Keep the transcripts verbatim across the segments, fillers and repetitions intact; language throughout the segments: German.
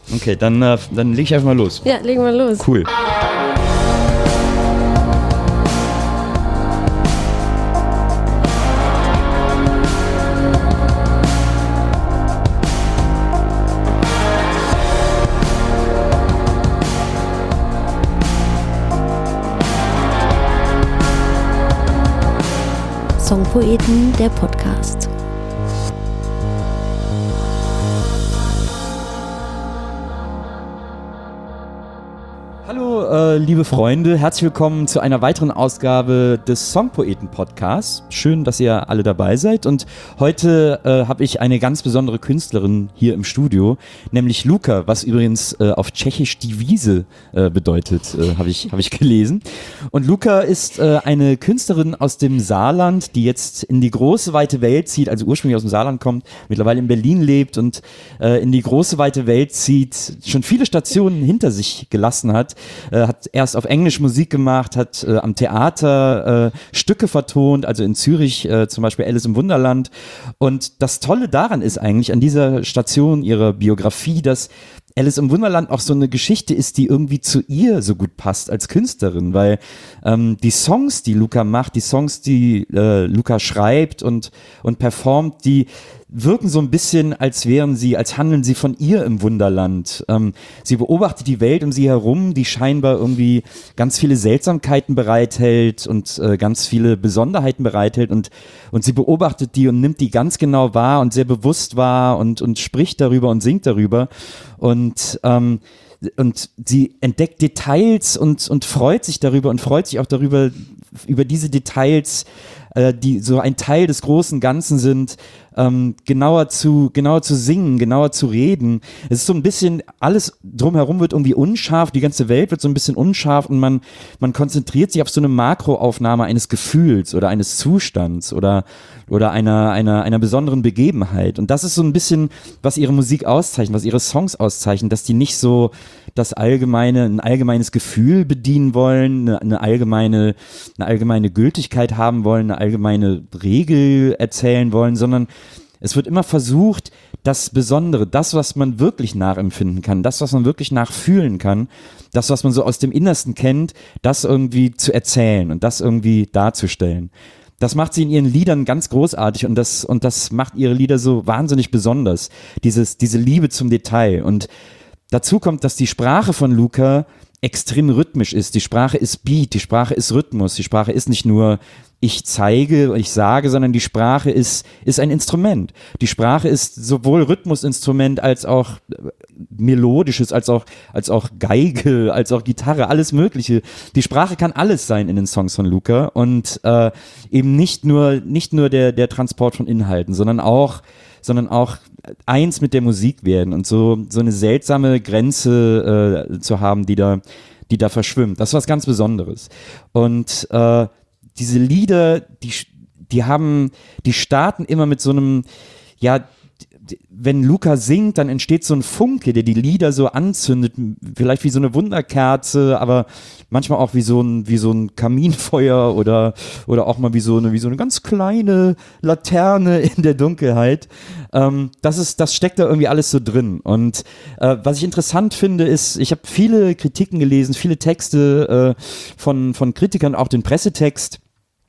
Okay, dann, äh, dann leg ich einfach mal los. Ja, legen wir los. Cool. Songpoeten, der Podcast. Hallo, äh, liebe Freunde, herzlich willkommen zu einer weiteren Ausgabe des Songpoeten-Podcasts. Schön, dass ihr alle dabei seid. Und heute äh, habe ich eine ganz besondere Künstlerin hier im Studio, nämlich Luka, was übrigens äh, auf Tschechisch die Wiese äh, bedeutet, äh, habe ich, hab ich gelesen. Und Luka ist äh, eine Künstlerin aus dem Saarland, die jetzt in die große, weite Welt zieht, also ursprünglich aus dem Saarland kommt, mittlerweile in Berlin lebt und äh, in die große, weite Welt zieht, schon viele Stationen hinter sich gelassen hat. Äh, hat erst auf Englisch Musik gemacht, hat äh, am Theater äh, Stücke vertont, also in Zürich äh, zum Beispiel Alice im Wunderland. Und das Tolle daran ist eigentlich an dieser Station ihrer Biografie, dass Alice im Wunderland auch so eine Geschichte ist, die irgendwie zu ihr so gut passt als Künstlerin, weil ähm, die Songs, die Luka macht, die Songs, die äh, Luka schreibt und, und performt, die wirken so ein bisschen, als wären sie, als handeln sie von ihr im Wunderland. Ähm, sie beobachtet die Welt um sie herum, die scheinbar irgendwie ganz viele Seltsamkeiten bereithält und äh, ganz viele Besonderheiten bereithält und, und sie beobachtet die und nimmt die ganz genau wahr und sehr bewusst wahr und, und spricht darüber und singt darüber und ähm, und sie entdeckt Details und, und freut sich darüber und freut sich auch darüber, über diese Details, äh, die so ein Teil des großen Ganzen sind, ähm, genauer zu, genauer zu singen, genauer zu reden. Es ist so ein bisschen, alles drumherum wird irgendwie unscharf, die ganze Welt wird so ein bisschen unscharf und man, man konzentriert sich auf so eine Makroaufnahme eines Gefühls oder eines Zustands oder, oder einer, einer, einer besonderen Begebenheit. Und das ist so ein bisschen, was ihre Musik auszeichnet, was ihre Songs auszeichnen, dass die nicht so das allgemeine, ein allgemeines Gefühl bedienen wollen, eine, eine allgemeine, eine allgemeine Gültigkeit haben wollen, eine allgemeine Regel erzählen wollen, sondern es wird immer versucht, das Besondere, das, was man wirklich nachempfinden kann, das, was man wirklich nachfühlen kann, das, was man so aus dem Innersten kennt, das irgendwie zu erzählen und das irgendwie darzustellen. Das macht sie in ihren Liedern ganz großartig und das, und das macht ihre Lieder so wahnsinnig besonders. Dieses, diese Liebe zum Detail. Und dazu kommt, dass die Sprache von Luka extrem rhythmisch ist. Die Sprache ist Beat, die Sprache ist Rhythmus, die Sprache ist nicht nur ich zeige, ich sage, sondern die Sprache ist, ist ein Instrument. Die Sprache ist sowohl Rhythmusinstrument als auch melodisches, als auch, als auch Geige, als auch Gitarre, alles Mögliche. Die Sprache kann alles sein in den Songs von Luka und äh, eben nicht nur, nicht nur der, der Transport von Inhalten, sondern auch sondern auch eins mit der Musik werden und so, so eine seltsame Grenze äh, zu haben, die da, die da verschwimmt. Das ist was ganz Besonderes. Und äh, diese Lieder, die, die haben, die starten immer mit so einem, ja, wenn Luka singt, dann entsteht so ein Funke, der die Lieder so anzündet, vielleicht wie so eine Wunderkerze, aber manchmal auch wie so ein, wie so ein Kaminfeuer oder, oder auch mal wie so eine, wie so eine ganz kleine Laterne in der Dunkelheit. Ähm, das ist, das steckt da irgendwie alles so drin. Und äh, was ich interessant finde, ist, ich habe viele Kritiken gelesen, viele Texte äh, von, von Kritikern, auch den Pressetext,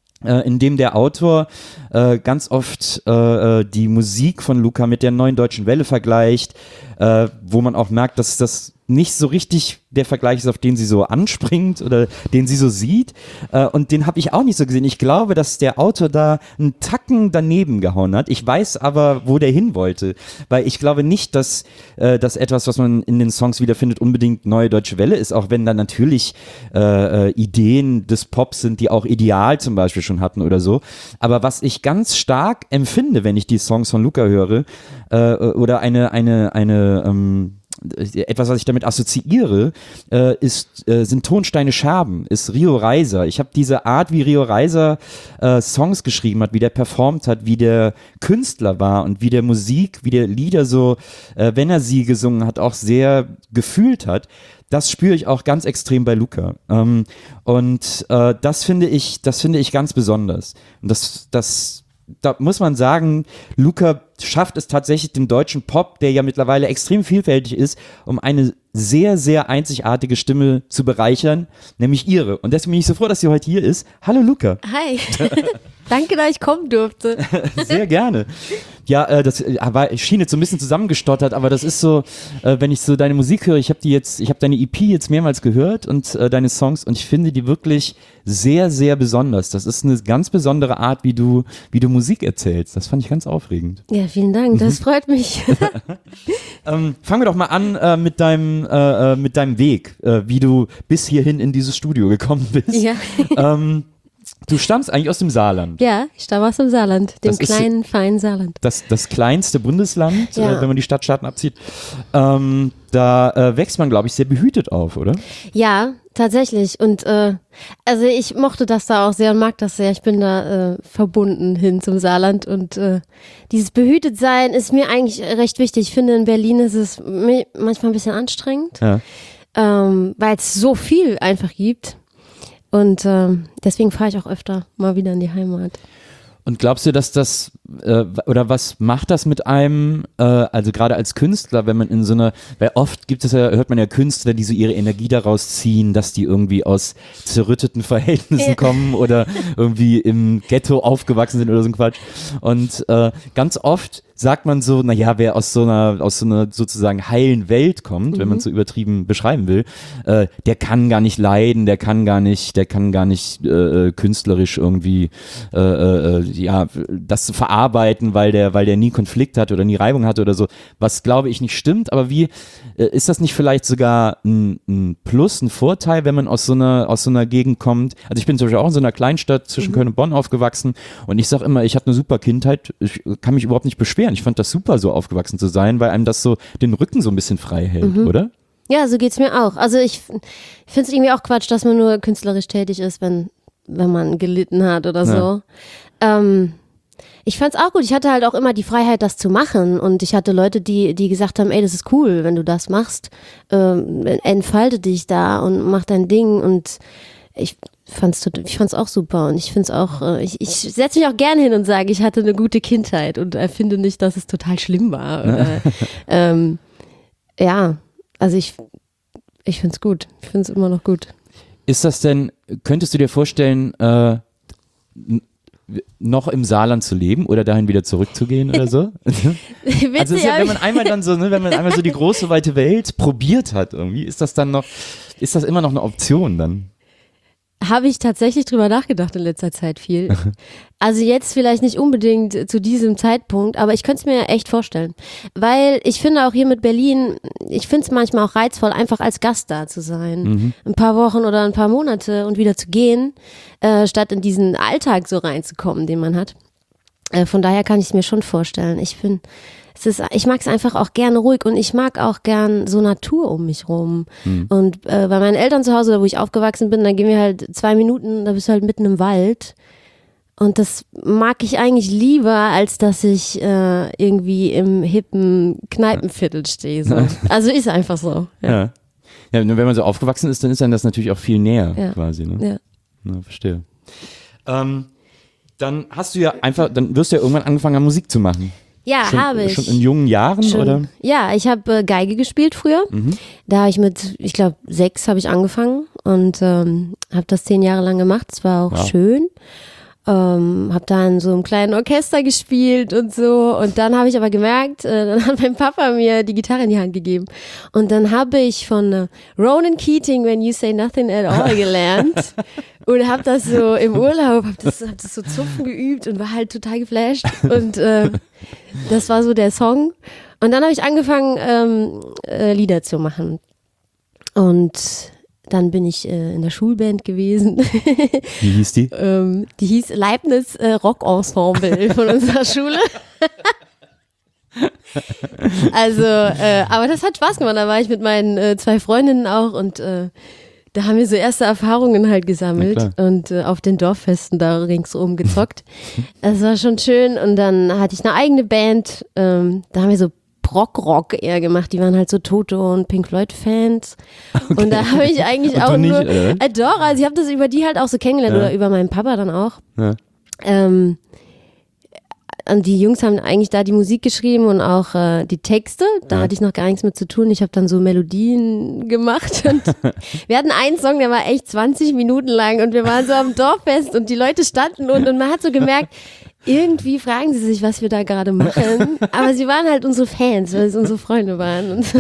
in dem der Autor äh, ganz oft äh, die Musik von Luka mit der Neuen Deutschen Welle vergleicht, äh, wo man auch merkt, dass das nicht so richtig der Vergleich ist, auf den sie so anspringt oder den sie so sieht. Äh, und den habe ich auch nicht so gesehen. Ich glaube, dass der Autor da einen Tacken daneben gehauen hat. Ich weiß aber, wo der hin wollte. Weil ich glaube nicht, dass äh, das etwas, was man in den Songs wiederfindet, unbedingt Neue Deutsche Welle ist. Auch wenn da natürlich äh, äh, Ideen des Pops sind, die auch Ideal zum Beispiel schon hatten oder so. Aber was ich ganz stark empfinde, wenn ich die Songs von Luka höre, äh, oder eine, eine, eine, ähm, etwas, was ich damit assoziiere, äh, ist, äh, sind Tonsteine Scherben, ist Rio Reiser. Ich habe diese Art, wie Rio Reiser äh, Songs geschrieben hat, wie der performt hat, wie der Künstler war und wie der Musik, wie der Lieder so, äh, wenn er sie gesungen hat, auch sehr gefühlt hat. Das spüre ich auch ganz extrem bei Luka. Ähm, und äh, das finde ich, das finde ich ganz besonders. Und das, das da muss man sagen, Luca schafft es tatsächlich, den deutschen Pop, der ja mittlerweile extrem vielfältig ist, um eine sehr, sehr einzigartige Stimme zu bereichern, nämlich ihre. Und deswegen bin ich so froh, dass sie heute hier ist. Hallo Luca. Hi. Danke, dass ich kommen durfte. Sehr gerne. Ja, äh, das äh, war, schien jetzt so ein bisschen zusammengestottert, aber das ist so, äh, wenn ich so deine Musik höre, ich habe die jetzt, ich habe deine E P jetzt mehrmals gehört und äh, deine Songs und ich finde die wirklich sehr, sehr besonders. Das ist eine ganz besondere Art, wie du, wie du Musik erzählst. Das fand ich ganz aufregend. Ja, vielen Dank, das freut mich. ähm, fangen wir doch mal an äh, mit deinem, äh, mit deinem Weg, äh, wie du bis hierhin in dieses Studio gekommen bist. Ja. Ähm, Du stammst eigentlich aus dem Saarland. Ja, ich stamme aus dem Saarland, dem Das ist kleinen, feinen Saarland. Das, das kleinste Bundesland, Ja. äh, wenn man die Stadtstaaten abzieht. Ähm, da äh, wächst man, glaube ich, sehr behütet auf, oder? Ja, tatsächlich. Und äh, also ich mochte das da auch sehr und mag das sehr. Ich bin da äh, verbunden hin zum Saarland und äh, dieses Behütetsein ist mir eigentlich recht wichtig. Ich finde, in Berlin ist es mi- manchmal ein bisschen anstrengend, Ja. ähm, weil es so viel einfach gibt. Und ähm, deswegen fahre ich auch öfter mal wieder in die Heimat. Und glaubst du, dass das, äh, oder was macht das mit einem, äh, also gerade als Künstler, wenn man in so einer, weil oft gibt es ja, hört man ja Künstler, die so ihre Energie daraus ziehen, dass die irgendwie aus zerrütteten Verhältnissen Ja. kommen oder irgendwie im Ghetto aufgewachsen sind oder so ein Quatsch. Und äh, ganz oft sagt man so, naja, wer aus so einer, aus so einer sozusagen heilen Welt kommt, wenn man es so übertrieben beschreiben will, äh, der kann gar nicht leiden, der kann gar nicht, der kann gar nicht äh, künstlerisch irgendwie äh, äh, ja, das zu verarbeiten, weil der, weil der nie Konflikt hatte oder nie Reibung hatte oder so, was glaube ich nicht stimmt, aber wie, äh, ist das nicht vielleicht sogar ein, ein Plus, ein Vorteil, wenn man aus so einer, aus so einer Gegend kommt? Also ich bin zum Beispiel auch in so einer Kleinstadt zwischen Köln und Bonn aufgewachsen und ich sage immer, ich hatte eine super Kindheit, ich kann mich überhaupt nicht beschweren. Ich fand das super, so aufgewachsen zu sein, weil einem das so den Rücken so ein bisschen frei hält, Mhm. oder? Ja, so geht's mir auch. Also ich, ich finde es irgendwie auch Quatsch, dass man nur künstlerisch tätig ist, wenn, wenn man gelitten hat oder so. Ja. Ähm, ich fand's auch gut. Ich hatte halt auch immer die Freiheit, das zu machen. Und ich hatte Leute, die, die gesagt haben, ey, das ist cool, wenn du das machst. Ähm, entfalte dich da und mach dein Ding. Und ich fand's, tot- ich fand's auch super. Und ich find's auch, äh, ich, ich setze mich auch gerne hin und sage, ich hatte eine gute Kindheit und äh, finde nicht, dass es total schlimm war. Oder, ähm, ja, also ich, ich find's gut. Ich find's immer noch gut. Ist das denn, könntest du dir vorstellen, äh, n- noch im Saarland zu leben oder dahin wieder zurückzugehen oder so? Also es ist ja, wenn man einmal dann so, ne, wenn man einmal so die große weite Welt probiert hat irgendwie, ist das dann noch, ist das immer noch eine Option dann? Habe ich tatsächlich drüber nachgedacht in letzter Zeit viel. Also jetzt vielleicht nicht unbedingt zu diesem Zeitpunkt, aber ich könnte es mir echt vorstellen. Weil ich finde auch hier mit Berlin, ich finde es manchmal auch reizvoll, einfach als Gast da zu sein. Mhm. Ein paar Wochen oder ein paar Monate und wieder zu gehen, äh, statt in diesen Alltag so reinzukommen, den man hat. Äh, von daher kann ich es mir schon vorstellen. Ich bin, es ist, ich mag es einfach auch gerne ruhig und ich mag auch gern so Natur um mich rum. Mhm. Und äh, bei meinen Eltern zu Hause, wo ich aufgewachsen bin, da gehen wir halt zwei Minuten, da bist du halt mitten im Wald. Und das mag ich eigentlich lieber, als dass ich äh, irgendwie im hippen Kneipenviertel stehe. So. Also ist einfach so. Ja. Ja. Ja, nur wenn man so aufgewachsen ist, dann ist einem das natürlich auch viel näher Ja. quasi. Ne? Ja. Ja, verstehe. Ähm, dann hast du ja einfach, dann wirst du ja irgendwann angefangen haben, Musik zu machen. Ja, Schon, habe ich. schon in jungen Jahren, Schon. oder? Ja, ich habe äh, Geige gespielt früher. Mhm. Da habe ich mit, ich glaube, sechs habe ich angefangen und ähm, habe das zehn Jahre lang gemacht. Es war auch Wow. schön. Ähm, habe da in so einem kleinen Orchester gespielt und so. Und dann habe ich aber gemerkt, äh, dann hat mein Papa mir die Gitarre in die Hand gegeben. Und dann habe ich von äh, Ronan Keating, When You Say Nothing at All gelernt. Und habe das so im Urlaub, habe das, hab das so Zupfen geübt und war halt total geflasht. Und äh, das war so der Song. Und dann habe ich angefangen, ähm, äh, Lieder zu machen. Und dann bin ich äh, in der Schulband gewesen. Wie hieß die? ähm, die hieß Leibniz äh, Rock Ensemble von unserer Schule. Also, äh, aber das hat Spaß gemacht. Da war ich mit meinen äh, zwei Freundinnen auch und äh, da haben wir so erste Erfahrungen halt gesammelt und äh, auf den Dorffesten da ringsum gezockt. Das war schon schön und dann hatte ich eine eigene Band. Ähm, da haben wir so Prog-Rock eher gemacht. Die waren halt so Toto und Pink Floyd-Fans. Okay. Und da habe ich eigentlich Und auch du nicht, nur... oder? Äh, doch, also ich habe das über die halt auch so kennengelernt Ja. oder über meinen Papa dann auch. Ja. Ähm, und die Jungs haben eigentlich da die Musik geschrieben und auch äh, die Texte. Da ja. hatte ich noch gar nichts mit zu tun. Ich habe dann so Melodien gemacht. Und wir hatten einen Song, der war echt zwanzig Minuten lang und wir waren so am Dorffest und die Leute standen und, und man hat so gemerkt, irgendwie fragen sie sich, was wir da gerade machen. Aber sie waren halt unsere Fans, weil es unsere Freunde waren. Und so.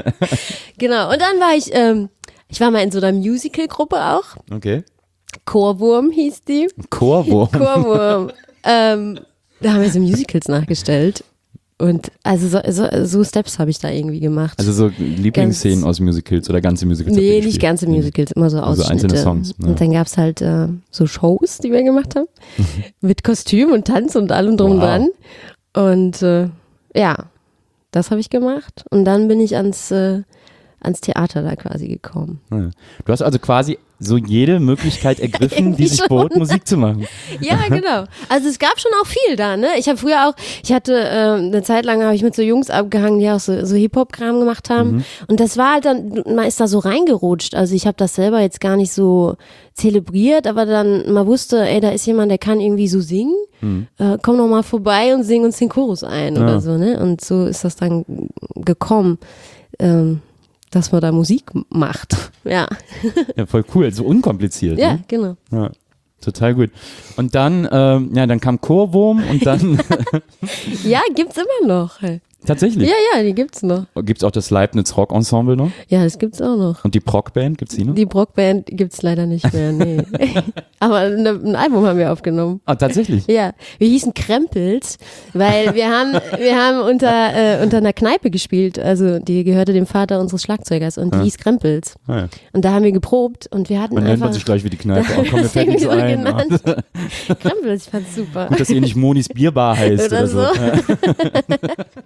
Genau. Und dann war ich, ähm, ich war mal in so einer Musical-Gruppe auch. Okay. Chorwurm hieß die. Chorwurm. Chorwurm. ähm, da haben wir so Musicals nachgestellt. Und also so, so, so Steps habe ich da irgendwie gemacht. Also so Lieblingsszenen aus Musicals oder ganze Musicals? Nee, nicht ganze Musicals, immer so also Ausschnitte. einzelne Songs. Ja. Und dann gab es halt äh, so Shows, die wir gemacht haben. Mit Kostüm und Tanz und allem drum und Wow. dran. Und äh, ja, das habe ich gemacht. Und dann bin ich ans, äh, ans Theater da quasi gekommen. Ja. Du hast also quasi so jede Möglichkeit ergriffen, die Irgendwie sich schon. bot, Musik zu machen. Ja, genau. Also es gab schon auch viel da, ne? Ich habe früher auch, ich hatte äh, eine Zeit lang habe ich mit so Jungs abgehangen, die auch so, so Hip-Hop-Kram gemacht haben. Mhm. Und das war halt dann, man ist da so reingerutscht. Also ich habe das selber jetzt gar nicht so zelebriert, aber dann, man wusste, ey, da ist jemand, der kann irgendwie so singen. Mhm. Äh, komm noch mal vorbei und sing uns den Chorus ein ja. oder so, ne? Und so ist das dann gekommen. Ähm, dass man da Musik macht. Ja. Ja, voll cool, so unkompliziert. Ja, ne? genau. Ja, total gut. Und dann, ähm, ja, dann kam Chorwurm und dann. Ja, gibt's immer noch. Tatsächlich? Ja, ja, die gibt's noch. Gibt's auch das Leibniz Rock Ensemble noch? Ja, das gibt's auch noch. Und die Proc-Band, gibt's die noch? Die Brockband gibt's leider nicht mehr, nee. Aber ne, ein Album haben wir aufgenommen. Ah, tatsächlich? Ja, wir hießen Krempels, weil wir haben, wir haben unter, äh, unter einer Kneipe gespielt, also die gehörte dem Vater unseres Schlagzeugers und die ja. hieß Krempels. Ah, ja. Und da haben wir geprobt und wir hatten Man einfach... nennt man sich gleich wie die Kneipe. Oh, komm, mir fällt nichts so ein. genannt. Krempels, ich fand's super. Gut, dass ihr nicht Monis Bierbar heißt oder, Oder so. so. Ja.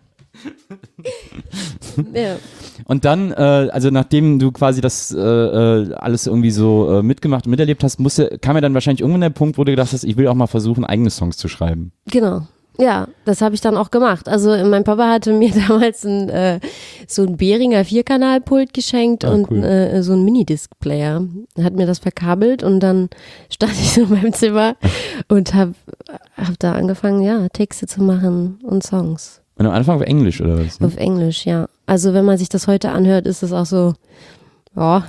Ja. Und dann, äh, also nachdem du quasi das äh, äh, alles irgendwie so äh, mitgemacht und miterlebt hast, musste, kam ja dann wahrscheinlich irgendwann der Punkt, wo du gedacht hast, ich will auch mal versuchen, eigene Songs zu schreiben. Genau. Ja, das habe ich dann auch gemacht. Also mein Papa hatte mir damals ein, äh, so ein Behringer Vierkanalpult geschenkt ah, und cool. äh, so ein Minidisc-Player. Er hat mir das verkabelt und dann stand ich so in meinem Zimmer und habe hab da angefangen, ja, Texte zu machen und Songs. Und am Anfang auf Englisch oder was? Ne? Auf Englisch, ja. Also wenn man sich das heute anhört, ist es auch so, ja.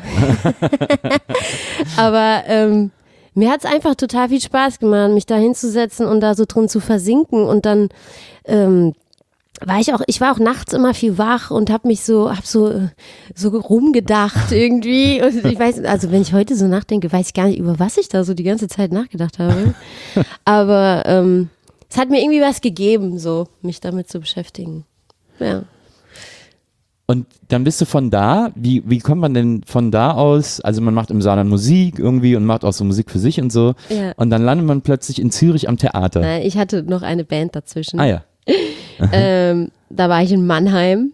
Aber ähm, mir hat es einfach total viel Spaß gemacht, mich da hinzusetzen und da so drin zu versinken und dann ähm, war ich auch, ich war auch nachts immer viel wach und habe mich so, hab so, so rumgedacht irgendwie und ich weiß, also wenn ich heute so nachdenke, weiß ich gar nicht, über was ich da so die ganze Zeit nachgedacht habe, aber ähm, es hat mir irgendwie was gegeben, so mich damit zu beschäftigen, ja. Und dann bist du von da, wie, wie kommt man denn von da aus, also man macht im Saarland Musik irgendwie und macht auch so Musik für sich und so Ja. und dann landet man plötzlich in Zürich am Theater. Nein, ich hatte noch eine Band dazwischen. Ah ja. ähm, da war ich in Mannheim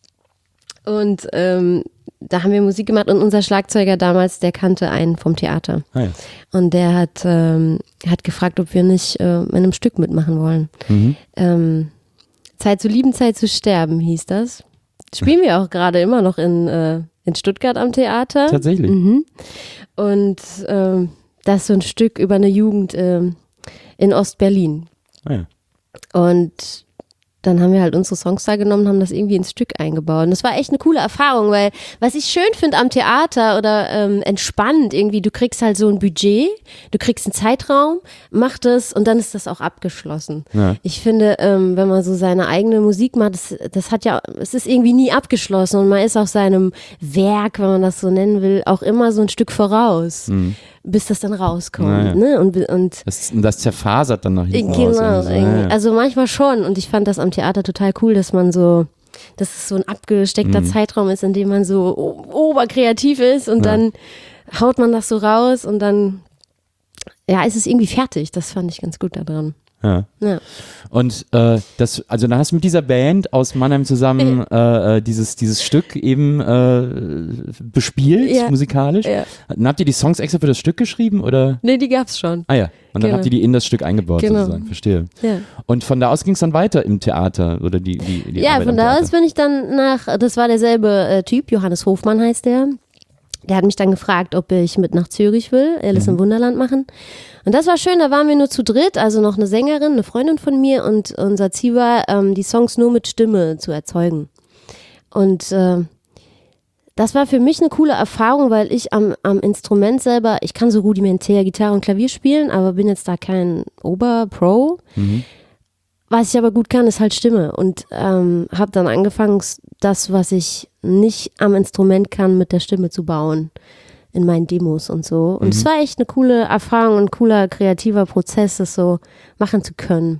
und ähm, da haben wir Musik gemacht und unser Schlagzeuger damals, der kannte einen vom Theater Ah ja. und der hat, ähm, hat gefragt, ob wir nicht äh, in einem Stück mitmachen wollen. Mhm. Ähm, Zeit zu lieben, Zeit zu sterben hieß das. Spielen wir auch gerade immer noch in, äh, in Stuttgart am Theater. Tatsächlich. Mhm. Und ähm, das ist so ein Stück über eine Jugend ähm, in Ostberlin. Ah ja. Und dann haben wir halt unsere Songs da genommen und haben das irgendwie ins Stück eingebaut. Und das war echt eine coole Erfahrung, weil was ich schön finde am Theater oder ähm, entspannt irgendwie, du kriegst halt so ein Budget, du kriegst einen Zeitraum, mach das und dann ist das auch abgeschlossen. Ja. Ich finde, ähm, wenn man so seine eigene Musik macht, das, das hat ja, es ist irgendwie nie abgeschlossen und man ist auch seinem Werk, wenn man das so nennen will, auch immer so ein Stück voraus, Mhm. bis das dann rauskommt. Naja. Ne? Und, und Das, das zerfasert dann nach hinten Genau, raus. Also, irgendwie. ja, ja. Also manchmal schon und ich fand das am Theater total cool, dass man so, dass es so ein abgesteckter Mhm. Zeitraum ist, in dem man so o- oberkreativ ist und Ja. dann haut man das so raus und dann, ja, ist es irgendwie fertig. Das fand ich ganz gut daran. Ja. Ja. Und äh, das, also dann hast du mit dieser Band aus Mannheim zusammen äh, äh, dieses, dieses Stück eben äh, bespielt, Ja. musikalisch. Ja. Dann habt ihr die Songs extra für das Stück geschrieben oder? Nee, die gab's schon. Ah ja. Und dann Genau. habt ihr die in das Stück eingebaut Genau. sozusagen, verstehe. Ja. Und von da aus ging es dann weiter im Theater oder die, die, die Ja, Arbeit von am da Theater. aus bin ich dann nach, das war derselbe äh, Typ, Johannes Hofmann heißt der. der hat mich dann gefragt, ob ich mit nach Zürich will, Alice mhm. im Wunderland machen. Und das war schön, da waren wir nur zu dritt, also noch eine Sängerin, eine Freundin von mir und unser Ziel war, ähm, die Songs nur mit Stimme zu erzeugen. Und äh, das war für mich eine coole Erfahrung, weil ich am, am Instrument selber, ich kann so rudimentär Gitarre und Klavier spielen, aber bin jetzt da kein Ober-Pro. Mhm. Was ich aber gut kann, ist halt Stimme und ähm, habe dann angefangen, das, was ich nicht am Instrument kann, mit der Stimme zu bauen in meinen Demos und so. Und es mhm. war echt eine coole Erfahrung und ein cooler kreativer Prozess, das so machen zu können.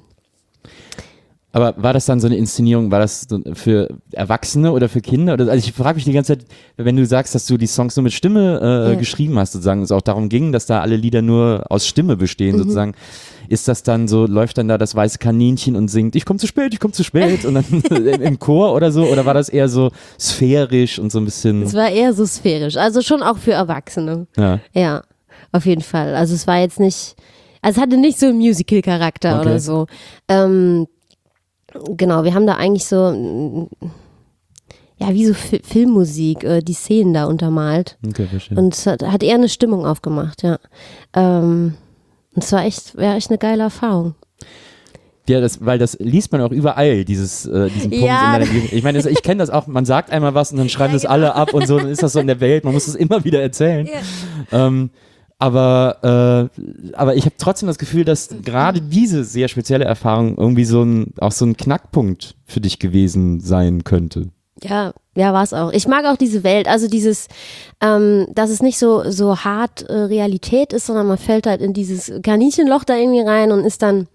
Aber war das dann so eine Inszenierung, war das für Erwachsene oder für Kinder? Oder, also ich frage mich die ganze Zeit, wenn du sagst, dass du die Songs nur mit Stimme äh, ja. geschrieben hast, sozusagen, es auch darum ging, dass da alle Lieder nur aus Stimme bestehen, mhm. sozusagen. Ist das dann so, läuft dann da das weiße Kaninchen und singt, ich komme zu spät, ich komme zu spät und dann im Chor oder so? Oder war das eher so sphärisch und so ein bisschen? Es war eher so sphärisch, also schon auch für Erwachsene. Ja. Ja, auf jeden Fall. Also es war jetzt nicht, also es hatte nicht so einen Musical-Charakter okay. oder so. Ähm, Genau, wir haben da eigentlich so, ja, wie so F- Filmmusik, äh, die Szenen da untermalt. Okay, verstehe. Und es hat, hat eher eine Stimmung aufgemacht, ja. Ähm, und es war echt, war echt eine geile Erfahrung. Ja, das, weil das liest man auch überall, dieses, äh, diesen Punkt. Ja. In deiner, ich meine, ich kenne das auch, man sagt einmal was und dann schreiben ja, das genau. alle ab und so, dann ist das so in der Welt, man muss es immer wieder erzählen. Ja. Ähm, Aber, äh, aber ich habe trotzdem das Gefühl, dass gerade diese sehr spezielle Erfahrung irgendwie so ein, auch so ein Knackpunkt für dich gewesen sein könnte. Ja, ja, war es auch. Ich mag auch diese Welt, also dieses, ähm, dass es nicht so, so hart äh, Realität ist, sondern man fällt halt in dieses Kaninchenloch da irgendwie rein und ist dann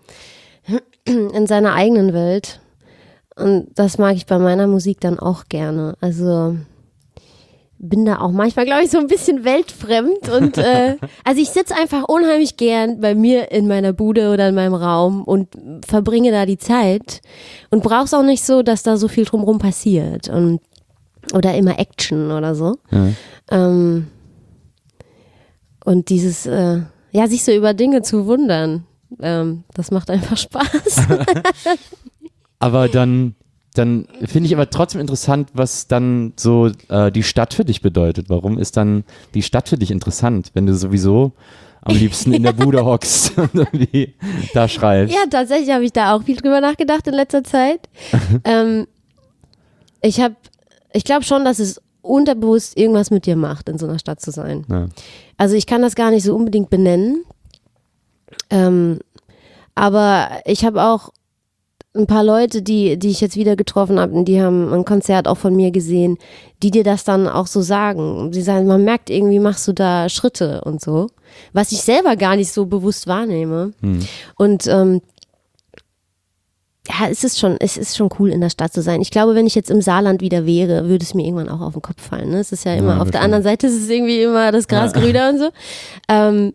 in seiner eigenen Welt. Und das mag ich bei meiner Musik dann auch gerne. Also bin da auch manchmal, glaube ich, so ein bisschen weltfremd und äh, also ich sitze einfach unheimlich gern bei mir in meiner Bude oder in meinem Raum und verbringe da die Zeit und brauch's auch nicht so, dass da so viel drumherum passiert und oder immer Action oder so. Ja. Ähm, und dieses, äh, ja, sich so über Dinge zu wundern, ähm, das macht einfach Spaß. Aber dann Dann finde ich aber trotzdem interessant, was dann so äh, die Stadt für dich bedeutet. Warum ist dann die Stadt für dich interessant, wenn du sowieso am liebsten in der Bude hockst und irgendwie da schreibst? Ja, tatsächlich habe ich da auch viel drüber nachgedacht in letzter Zeit. ähm, ich habe, ich glaube schon, dass es unterbewusst irgendwas mit dir macht, in so einer Stadt zu sein. Ja. Also ich kann das gar nicht so unbedingt benennen. Ähm, aber ich habe auch ein paar Leute, die, die ich jetzt wieder getroffen habe, die haben ein Konzert auch von mir gesehen, die dir das dann auch so sagen. Sie sagen, man merkt irgendwie, machst du da Schritte und so, was ich selber gar nicht so bewusst wahrnehme. Hm. Und ähm, ja, es ist schon, es ist schon cool, in der Stadt zu sein. Ich glaube, wenn ich jetzt im Saarland wieder wäre, würde es mir irgendwann auch auf den Kopf fallen. Ne? Es ist ja immer, ja, auf der anderen Seite ist es irgendwie immer das Gras ja. grüner und so. Ähm,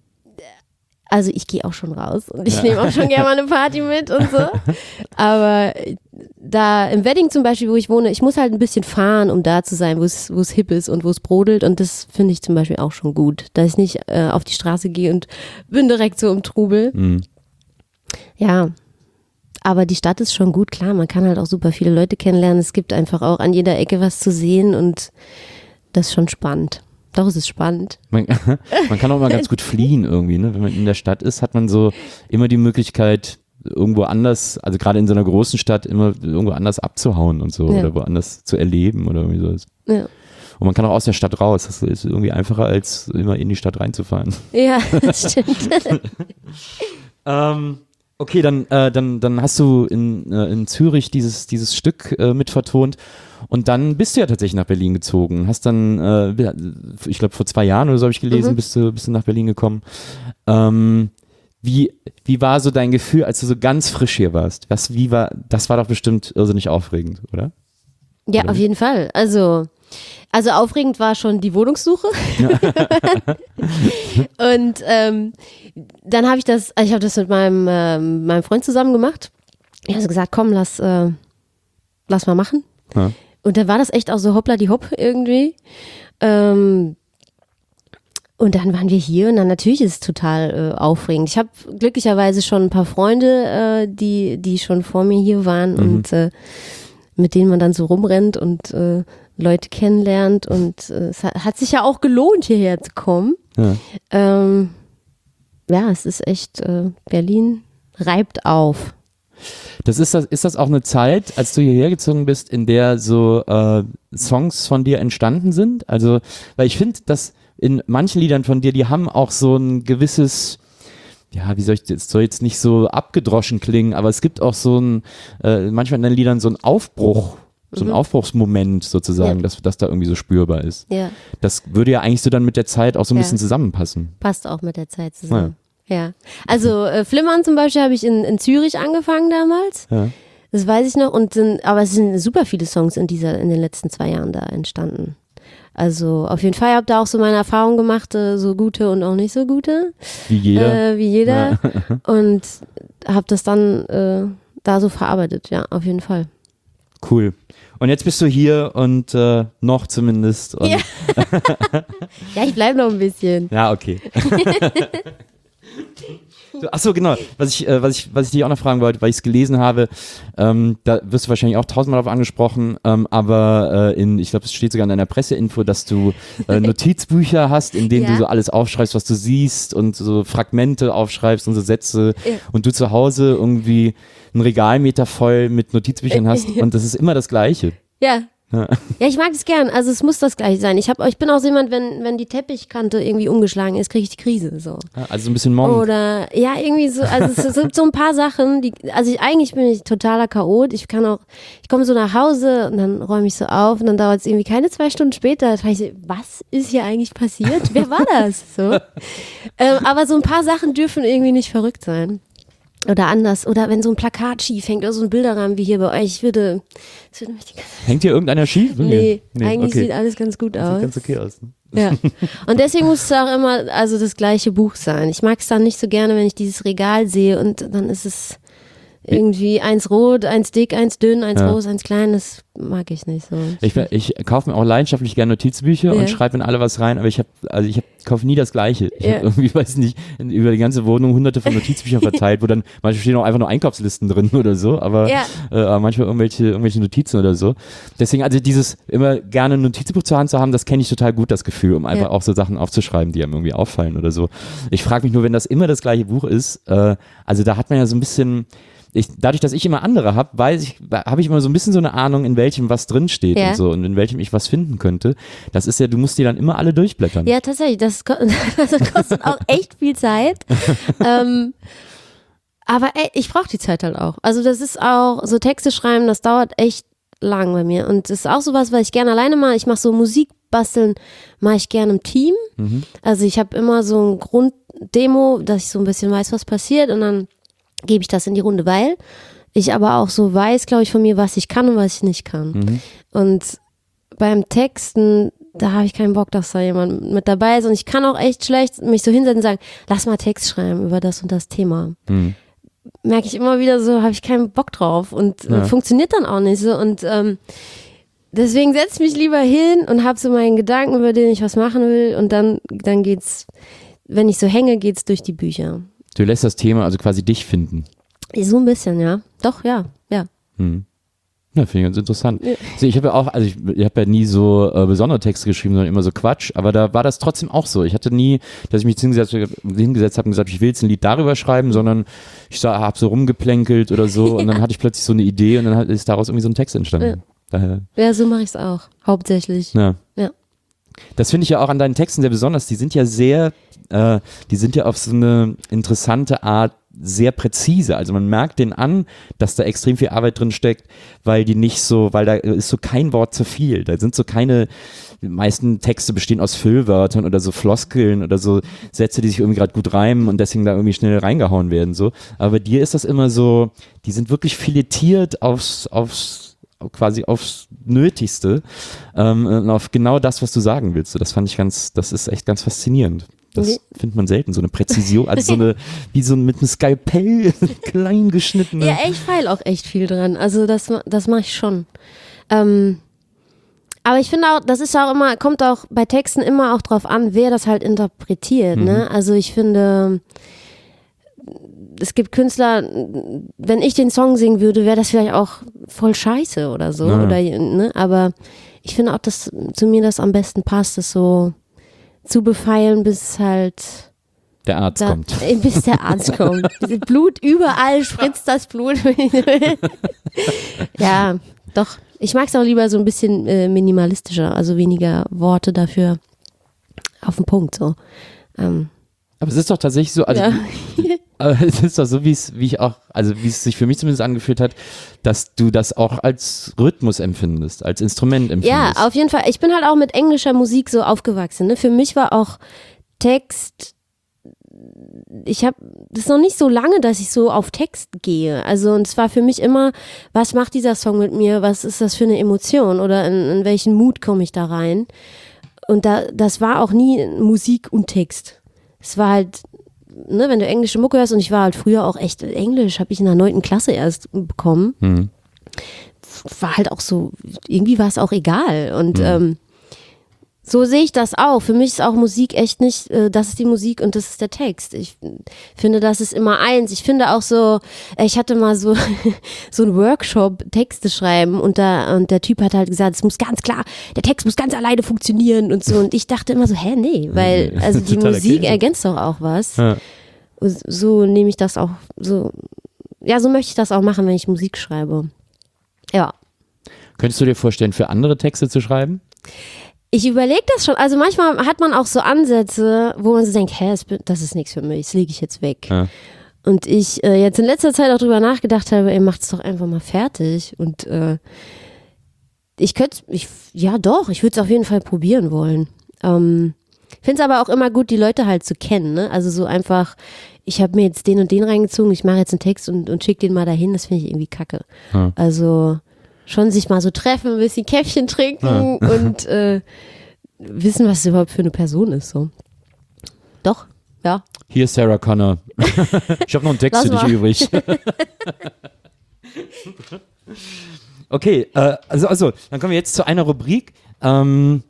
Also ich gehe auch schon raus und ich ja. nehme auch schon gerne mal eine Party mit und so. Aber da im Wedding zum Beispiel, wo ich wohne, ich muss halt ein bisschen fahren, um da zu sein, wo es wo es hip ist und wo es brodelt. Und das finde ich zum Beispiel auch schon gut, dass ich nicht äh, auf die Straße gehe und bin direkt so im Trubel. Mhm. Ja, aber die Stadt ist schon gut, klar. Man kann halt auch super viele Leute kennenlernen. Es gibt einfach auch an jeder Ecke was zu sehen und das ist schon spannend. Doch, es ist spannend. Man, man kann auch mal ganz gut fliehen irgendwie, ne? Wenn man in der Stadt ist, hat man so immer die Möglichkeit, irgendwo anders, also gerade in so einer großen Stadt, immer irgendwo anders abzuhauen und so ja. oder woanders zu erleben oder irgendwie so. Ja. Und man kann auch aus der Stadt raus. Das ist irgendwie einfacher, als immer in die Stadt reinzufahren. Ja, das stimmt. ähm, okay, dann, äh, dann, dann hast du in, äh, in Zürich dieses, dieses Stück äh, mitvertont. Und dann bist du ja tatsächlich nach Berlin gezogen. Hast dann, äh, ich glaube vor zwei Jahren oder so habe ich gelesen, mhm. bist, du, bist du nach Berlin gekommen. Ähm, wie, wie war so dein Gefühl, als du so ganz frisch hier warst? Was, wie war, das war doch bestimmt irrsinnig aufregend, oder? Ja, oder auf wie? jeden Fall. Also, also aufregend war schon die Wohnungssuche. Und ähm, dann habe ich das, ich habe das mit meinem, äh, meinem Freund zusammen gemacht. Ich habe so gesagt, komm, lass, äh, lass mal machen. Ja. Und dann war das echt auch so hoppla die hopp irgendwie. Ähm, und dann waren wir hier und dann natürlich ist es total äh, aufregend. Ich habe glücklicherweise schon ein paar Freunde, äh, die, die schon vor mir hier waren mhm. und äh, mit denen man dann so rumrennt und äh, Leute kennenlernt und äh, es hat, hat sich ja auch gelohnt, hierher zu kommen. Ja, Ähm, ja es ist echt, äh, Berlin reibt auf. das ist, das, ist das auch eine Zeit, als du hierher gezogen bist, in der so äh, Songs von dir entstanden sind? Also, weil ich finde, dass in manchen Liedern von dir, die haben auch so ein gewisses, ja, wie soll ich, das soll jetzt nicht so abgedroschen klingen, aber es gibt auch so ein, äh, manchmal in den Liedern so einen Aufbruch, so ein Mhm. Aufbruchsmoment sozusagen, Ja. dass das da irgendwie so spürbar ist. Ja, Das würde ja eigentlich so dann mit der Zeit auch so ein Ja. bisschen zusammenpassen. passt auch mit der Zeit zusammen. Ja, also äh, Flimmern zum Beispiel habe ich in, in Zürich angefangen damals. Ja. Das weiß ich noch. Und sind, aber es sind super viele Songs in dieser, in den letzten zwei Jahren da entstanden. Also auf jeden Fall habe da auch so meine Erfahrungen gemacht, äh, so gute und auch nicht so gute, Wie jeder. äh, wie jeder. Und habe das dann äh, da so verarbeitet, ja, auf jeden Fall. Cool. Und jetzt bist du hier und äh, noch zumindest. Und, Ja. Ja, ich bleibe noch ein bisschen. Ja, okay. So, ach so, genau. Was ich, äh, was ich, was ich dich auch noch fragen wollte, weil ich es gelesen habe, ähm, da wirst du wahrscheinlich auch tausendmal darauf angesprochen, ähm, aber äh, in, ich glaube, es steht sogar in deiner Presseinfo, dass du äh, Notizbücher hast, in denen Ja. du so alles aufschreibst, was du siehst und so Fragmente aufschreibst und so Sätze Ja. und du zu Hause irgendwie einen Regalmeter voll mit Notizbüchern hast und das ist immer das Gleiche. Ja. Ja. Ja, ich mag es gern. Also es muss das gleiche sein. Ich, hab, ich bin auch so jemand, wenn, wenn die Teppichkante irgendwie umgeschlagen ist, kriege ich die Krise. So. Also so ein bisschen Monk. Oder ja, irgendwie so, also es sind so ein paar Sachen, die, also ich, eigentlich bin ich totaler Chaot. Ich kann auch, ich komme so nach Hause und dann räume ich so auf und dann dauert es irgendwie keine zwei Stunden später, da frage ich so, was ist hier eigentlich passiert? Wer war das? So. ähm, aber so ein paar Sachen dürfen irgendwie nicht verrückt sein. Oder anders. Oder wenn so ein Plakat schief hängt oder so ein Bilderrahmen wie hier bei euch, ich würde, das würde mich die ganze Hängt hier irgendeiner schief? Nee, eigentlich okay. sieht alles ganz gut Das aus. sieht ganz okay aus. Ne? Ja. Und deswegen muss es auch immer also das gleiche Buch sein. Ich mag es dann nicht so gerne, wenn ich dieses Regal sehe und dann ist es irgendwie eins rot, eins dick, eins dünn, eins Ja. groß, eins klein. Das mag ich nicht so. Ich, ich kaufe mir auch leidenschaftlich gerne Notizbücher Ja. und schreibe in alle was rein, aber ich habe, also ich hab, kaufe nie das Gleiche. Ich Ja. habe irgendwie, weiß nicht, in- über die ganze Wohnung hunderte von Notizbüchern verteilt, wo dann manchmal stehen auch einfach nur Einkaufslisten drin oder so, aber, Ja. äh, aber manchmal irgendwelche, irgendwelche Notizen oder so. Deswegen, also dieses immer gerne ein Notizbuch zur Hand zu haben, das kenne ich total gut, das Gefühl, um einfach Ja. auch so Sachen aufzuschreiben, die einem irgendwie auffallen oder so. Ich frage mich nur, wenn das immer das gleiche Buch ist, äh, also da hat man ja so ein bisschen, ich, dadurch, dass ich immer andere habe, weiß ich, habe ich immer so ein bisschen so eine Ahnung, in welchem was drinsteht Ja. und so und in welchem ich was finden könnte. Das ist ja, du musst die dann immer alle durchblättern. Ja, tatsächlich. Das, ko- das kostet auch echt viel Zeit. ähm, aber ey, ich brauche die Zeit halt auch. Also das ist auch, so Texte schreiben, das dauert echt lang bei mir. Und das ist auch sowas, was ich gerne alleine mache. Ich mache so Musik basteln, mache ich gerne im Team. Mhm. Also ich habe immer so ein Grunddemo, dass ich so ein bisschen weiß, was passiert und dann gebe ich das in die Runde, weil ich aber auch so weiß, glaube ich, von mir, was ich kann und was ich nicht kann. Mhm. Und beim Texten, da habe ich keinen Bock, dass da jemand mit dabei ist und ich kann auch echt schlecht mich so hinsetzen und sagen, lass mal Text schreiben über das und das Thema. Mhm. Merke ich immer wieder so, habe ich keinen Bock drauf und Ja. äh, funktioniert dann auch nicht so und ähm, deswegen setze ich mich lieber hin und habe so meinen Gedanken, über den ich was machen will und dann, dann geht's, wenn ich so hänge, geht's durch die Bücher. Du lässt das Thema also quasi dich finden. So ein bisschen, ja. Doch, ja, ja. Mhm. Ja, finde ich ganz interessant. Ja. Also ich habe ja auch, also ich, ich habe ja nie so äh, besondere Texte geschrieben, sondern immer so Quatsch, aber da war das trotzdem auch so. Ich hatte nie, dass ich mich hingesetzt, hingesetzt habe und gesagt, ich will jetzt ein Lied darüber schreiben, sondern ich habe so rumgeplänkelt oder so und dann hatte ich plötzlich so eine Idee und dann hat, ist daraus irgendwie so ein Text entstanden. Ja. Daher, Ja, so mache ich es auch, hauptsächlich. ja. Ja. Das finde ich ja auch an deinen Texten sehr besonders. Die sind ja sehr, äh, die sind ja auf so eine interessante Art sehr präzise. Also man merkt denen an, dass da extrem viel Arbeit drin steckt, weil die nicht so, weil da ist so kein Wort zu viel. Da sind so keine, die meisten Texte bestehen aus Füllwörtern oder so Floskeln oder so Sätze, die sich irgendwie gerade gut reimen und deswegen da irgendwie schnell reingehauen werden. So. Aber bei dir ist das immer so, die sind wirklich filetiert aufs, aufs quasi aufs Nötigste ähm, und auf genau das, was du sagen willst. So, das fand ich ganz, das ist echt ganz faszinierend. Das Nee. findet man selten, so eine Präzision, also so eine, wie so mit einem Skalpell klein geschnittene. Ja, ich feil auch echt viel dran. Also das, ma- das mache ich schon. Ähm, aber ich finde auch, das ist auch immer, kommt auch bei Texten immer auch drauf an, wer das halt interpretiert. Mhm. Ne? Also ich finde, es gibt Künstler, wenn ich den Song singen würde, wäre das vielleicht auch voll scheiße oder so. Ja. Oder, ne? Aber ich finde auch, dass zu mir das am besten passt, das so zu befeilen, bis halt der Arzt da, kommt. Bis der Arzt kommt. Blut, überall spritzt das Blut. Ja, doch. Ich mag es auch lieber so ein bisschen äh, minimalistischer, also weniger Worte dafür auf den Punkt. So. Ähm, Aber es ist doch tatsächlich so, also ja. aber es ist doch so, wie es, wie ich auch, also wie es sich für mich zumindest angefühlt hat, dass du das auch als Rhythmus empfindest, als Instrument empfindest. Ja, auf jeden Fall. Ich bin halt auch mit englischer Musik so aufgewachsen. Ne? Für mich war auch Text, ich habe, das ist noch nicht so lange, dass ich so auf Text gehe. Also und es war für mich immer, was macht dieser Song mit mir, was ist das für eine Emotion oder in, in welchen Mut komme ich da rein? Und da, das war auch nie Musik und Text. Es war halt, ne, wenn du englische Mucke hörst, und ich war halt früher auch echt Englisch, habe ich in der neunten Klasse erst bekommen. Mhm. War halt auch so, irgendwie war es auch egal. Und Mhm. ähm, so sehe ich das auch. Für mich ist auch Musik echt nicht, äh, das ist die Musik und das ist der Text. Ich finde, das ist immer eins. Ich finde auch so, ich hatte mal so, so einen Workshop, Texte schreiben und, da, und der Typ hat halt gesagt, es muss ganz klar, der Text muss ganz alleine funktionieren und so. Und ich dachte immer so, hä, nee, weil also die Musik Käse. ergänzt doch auch was. Ja. So nehme ich das auch, so, ja, so möchte ich das auch machen, wenn ich Musik schreibe. Ja. Könntest du dir vorstellen, für andere Texte zu schreiben? Ich überlege das schon. Also manchmal hat man auch so Ansätze, wo man so denkt, hä, das ist nichts für mich, das lege ich jetzt weg. Ja. Und ich äh, jetzt in letzter Zeit auch drüber nachgedacht habe, ey, macht's doch einfach mal fertig. Und äh, ich könnte, ich, ja doch, ich würde es auf jeden Fall probieren wollen. Ähm, finde es aber auch immer gut, die Leute halt zu kennen. Ne? Also so einfach, ich habe mir jetzt den und den reingezogen, ich mache jetzt einen Text und, und schicke den mal dahin, das finde ich irgendwie kacke. Ja. Also schon sich mal so treffen, ein bisschen Käffchen trinken Ja. und äh, wissen, was es überhaupt für eine Person ist. So. Doch, ja. Hier ist Sarah Connor. Ich habe noch einen Text Lass für dich mal. übrig. Okay, äh, also, also, dann kommen wir jetzt zu einer Rubrik. Ähm,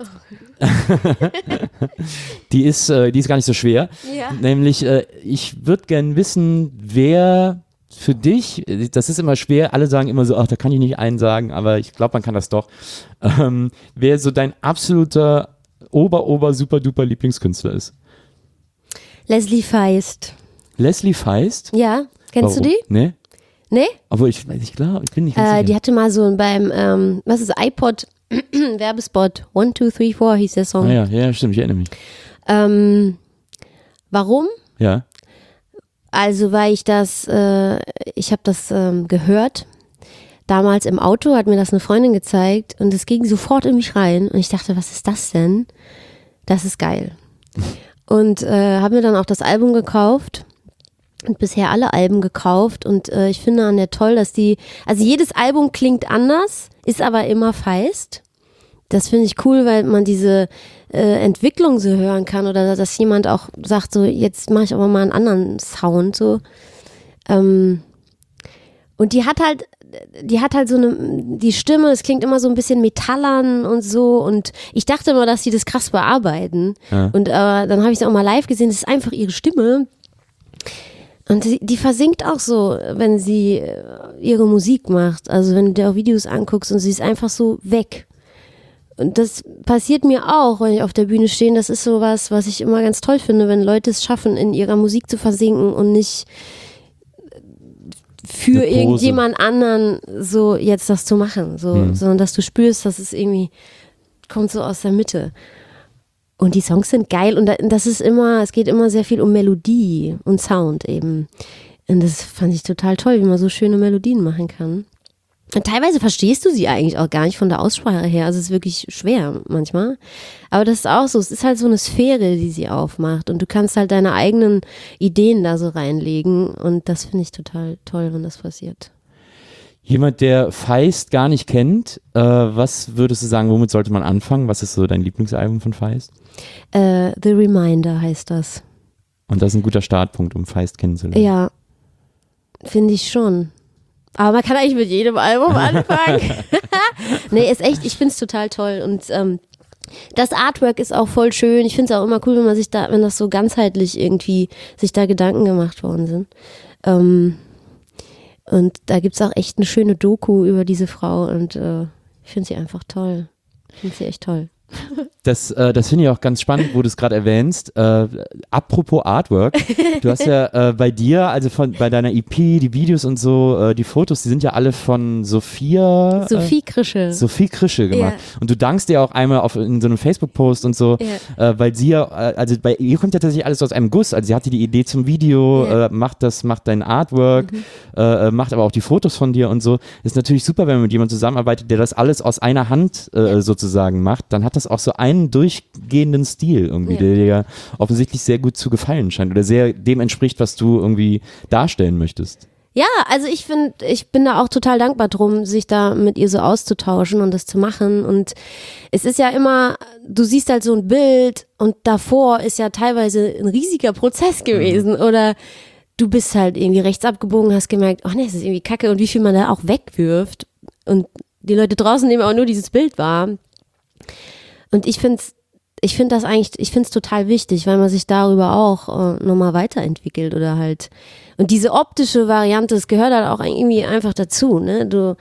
die, ist, äh, die ist gar nicht so schwer. Ja. Nämlich, äh, ich würde gern wissen, wer für dich, das ist immer schwer, alle sagen immer so, ach, da kann ich nicht einen sagen, aber ich glaube, man kann das doch. Ähm, wer so dein absoluter Ober, Ober, Super, Duper Lieblingskünstler ist. Leslie Feist. Leslie Feist? Ja, kennst Warum? du die? Nee. Nee? Obwohl, ich, ich glaube, ich bin nicht ganz Äh, sicher. die hatte mal so beim, ähm, was ist iPod, Werbespot, one, two, three, four hieß der Song. Ah ja, ja, stimmt, ich erinnere mich. Ähm, warum? Ja. Also, weil ich das, äh, ich habe das ähm, gehört. Damals im Auto hat mir das eine Freundin gezeigt und es ging sofort in mich rein. Und ich dachte, was ist das denn? Das ist geil. Und äh, habe mir dann auch das Album gekauft und bisher alle Alben gekauft. Und äh, ich finde an der toll, dass die, also jedes Album klingt anders, ist aber immer Feist. Das finde ich cool, weil man diese äh, Entwicklung so hören kann oder dass jemand auch sagt, so jetzt mache ich aber mal einen anderen Sound so. Ähm, und die hat halt, die hat halt so eine, die Stimme, es klingt immer so ein bisschen metallern und so und ich dachte immer, dass die das krass bearbeiten Ja. und äh, dann habe ich es auch mal live gesehen, das ist einfach ihre Stimme und die, die versinkt auch so, wenn sie äh, ihre Musik macht, also wenn du dir auch Videos anguckst und sie ist einfach so weg. Und das passiert mir auch, wenn ich auf der Bühne stehe. Das ist sowas, was ich immer ganz toll finde, wenn Leute es schaffen, in ihrer Musik zu versinken und nicht für Eine Pose. irgendjemand anderen so jetzt das zu machen, so, Mhm. sondern dass du spürst, dass es irgendwie kommt so aus der Mitte. Und die Songs sind geil und da- das ist immer, es geht immer sehr viel um Melodie und Sound eben. Und das fand ich total toll, wie man so schöne Melodien machen kann. Und teilweise verstehst du sie eigentlich auch gar nicht von der Aussprache her. Also es ist wirklich schwer manchmal. Aber das ist auch so. Es ist halt so eine Sphäre, die sie aufmacht. Und du kannst halt deine eigenen Ideen da so reinlegen. Und das finde ich total toll, wenn das passiert. Jemand, der Feist gar nicht kennt, äh, was würdest du sagen, womit sollte man anfangen? Was ist so dein Lieblingsalbum von Feist? Äh, The Reminder heißt das. Und das ist ein guter Startpunkt, um Feist kennenzulernen. Ja, finde ich schon. Aber man kann eigentlich mit jedem Album anfangen. Nee, ist echt, ich finde es total toll. Und ähm, das Artwork ist auch voll schön. Ich finde es auch immer cool, wenn man sich da, wenn das so ganzheitlich irgendwie sich da Gedanken gemacht worden sind. Ähm, und da gibt es auch echt eine schöne Doku über diese Frau und äh, ich finde sie einfach toll. Finde ich echt toll. Das, äh, das finde ich auch ganz spannend, wo du es gerade erwähnst. Äh, apropos Artwork, du hast ja äh, bei dir, also von, bei deiner E P, die Videos und so, äh, die Fotos, die sind ja alle von Sophia. Sophie äh, Krische. Sophie Krische gemacht. Ja. Und du dankst dir auch einmal auf, in so einem Facebook-Post und so, Ja. äh, weil sie ja, äh, also bei ihr kommt ja tatsächlich alles aus einem Guss. Also sie hatte die Idee zum Video, Ja. äh, macht das, macht dein Artwork, mhm. äh, macht aber auch die Fotos von dir und so. Ist natürlich super, wenn man mit jemandem zusammenarbeitet, der das alles aus einer Hand äh, Ja. sozusagen macht. Dann hat das auch so einen durchgehenden Stil irgendwie, Ja. der dir ja offensichtlich sehr gut zu gefallen scheint oder sehr dem entspricht, was du irgendwie darstellen möchtest. Ja, also ich finde, ich bin da auch total dankbar drum, sich da mit ihr so auszutauschen und das zu machen. Und es ist ja immer, du siehst halt so ein Bild und davor ist ja teilweise ein riesiger Prozess gewesen. Mhm. Oder du bist halt irgendwie rechts abgebogen, hast gemerkt, oh nee, das ist irgendwie kacke und wie viel man da auch wegwirft. Und die Leute draußen nehmen auch nur dieses Bild wahr. Und ich finde ich finde das eigentlich, ich finde es total wichtig, weil man sich darüber auch äh, nochmal weiterentwickelt oder halt, und diese optische Variante, das gehört halt auch irgendwie einfach dazu, ne, du,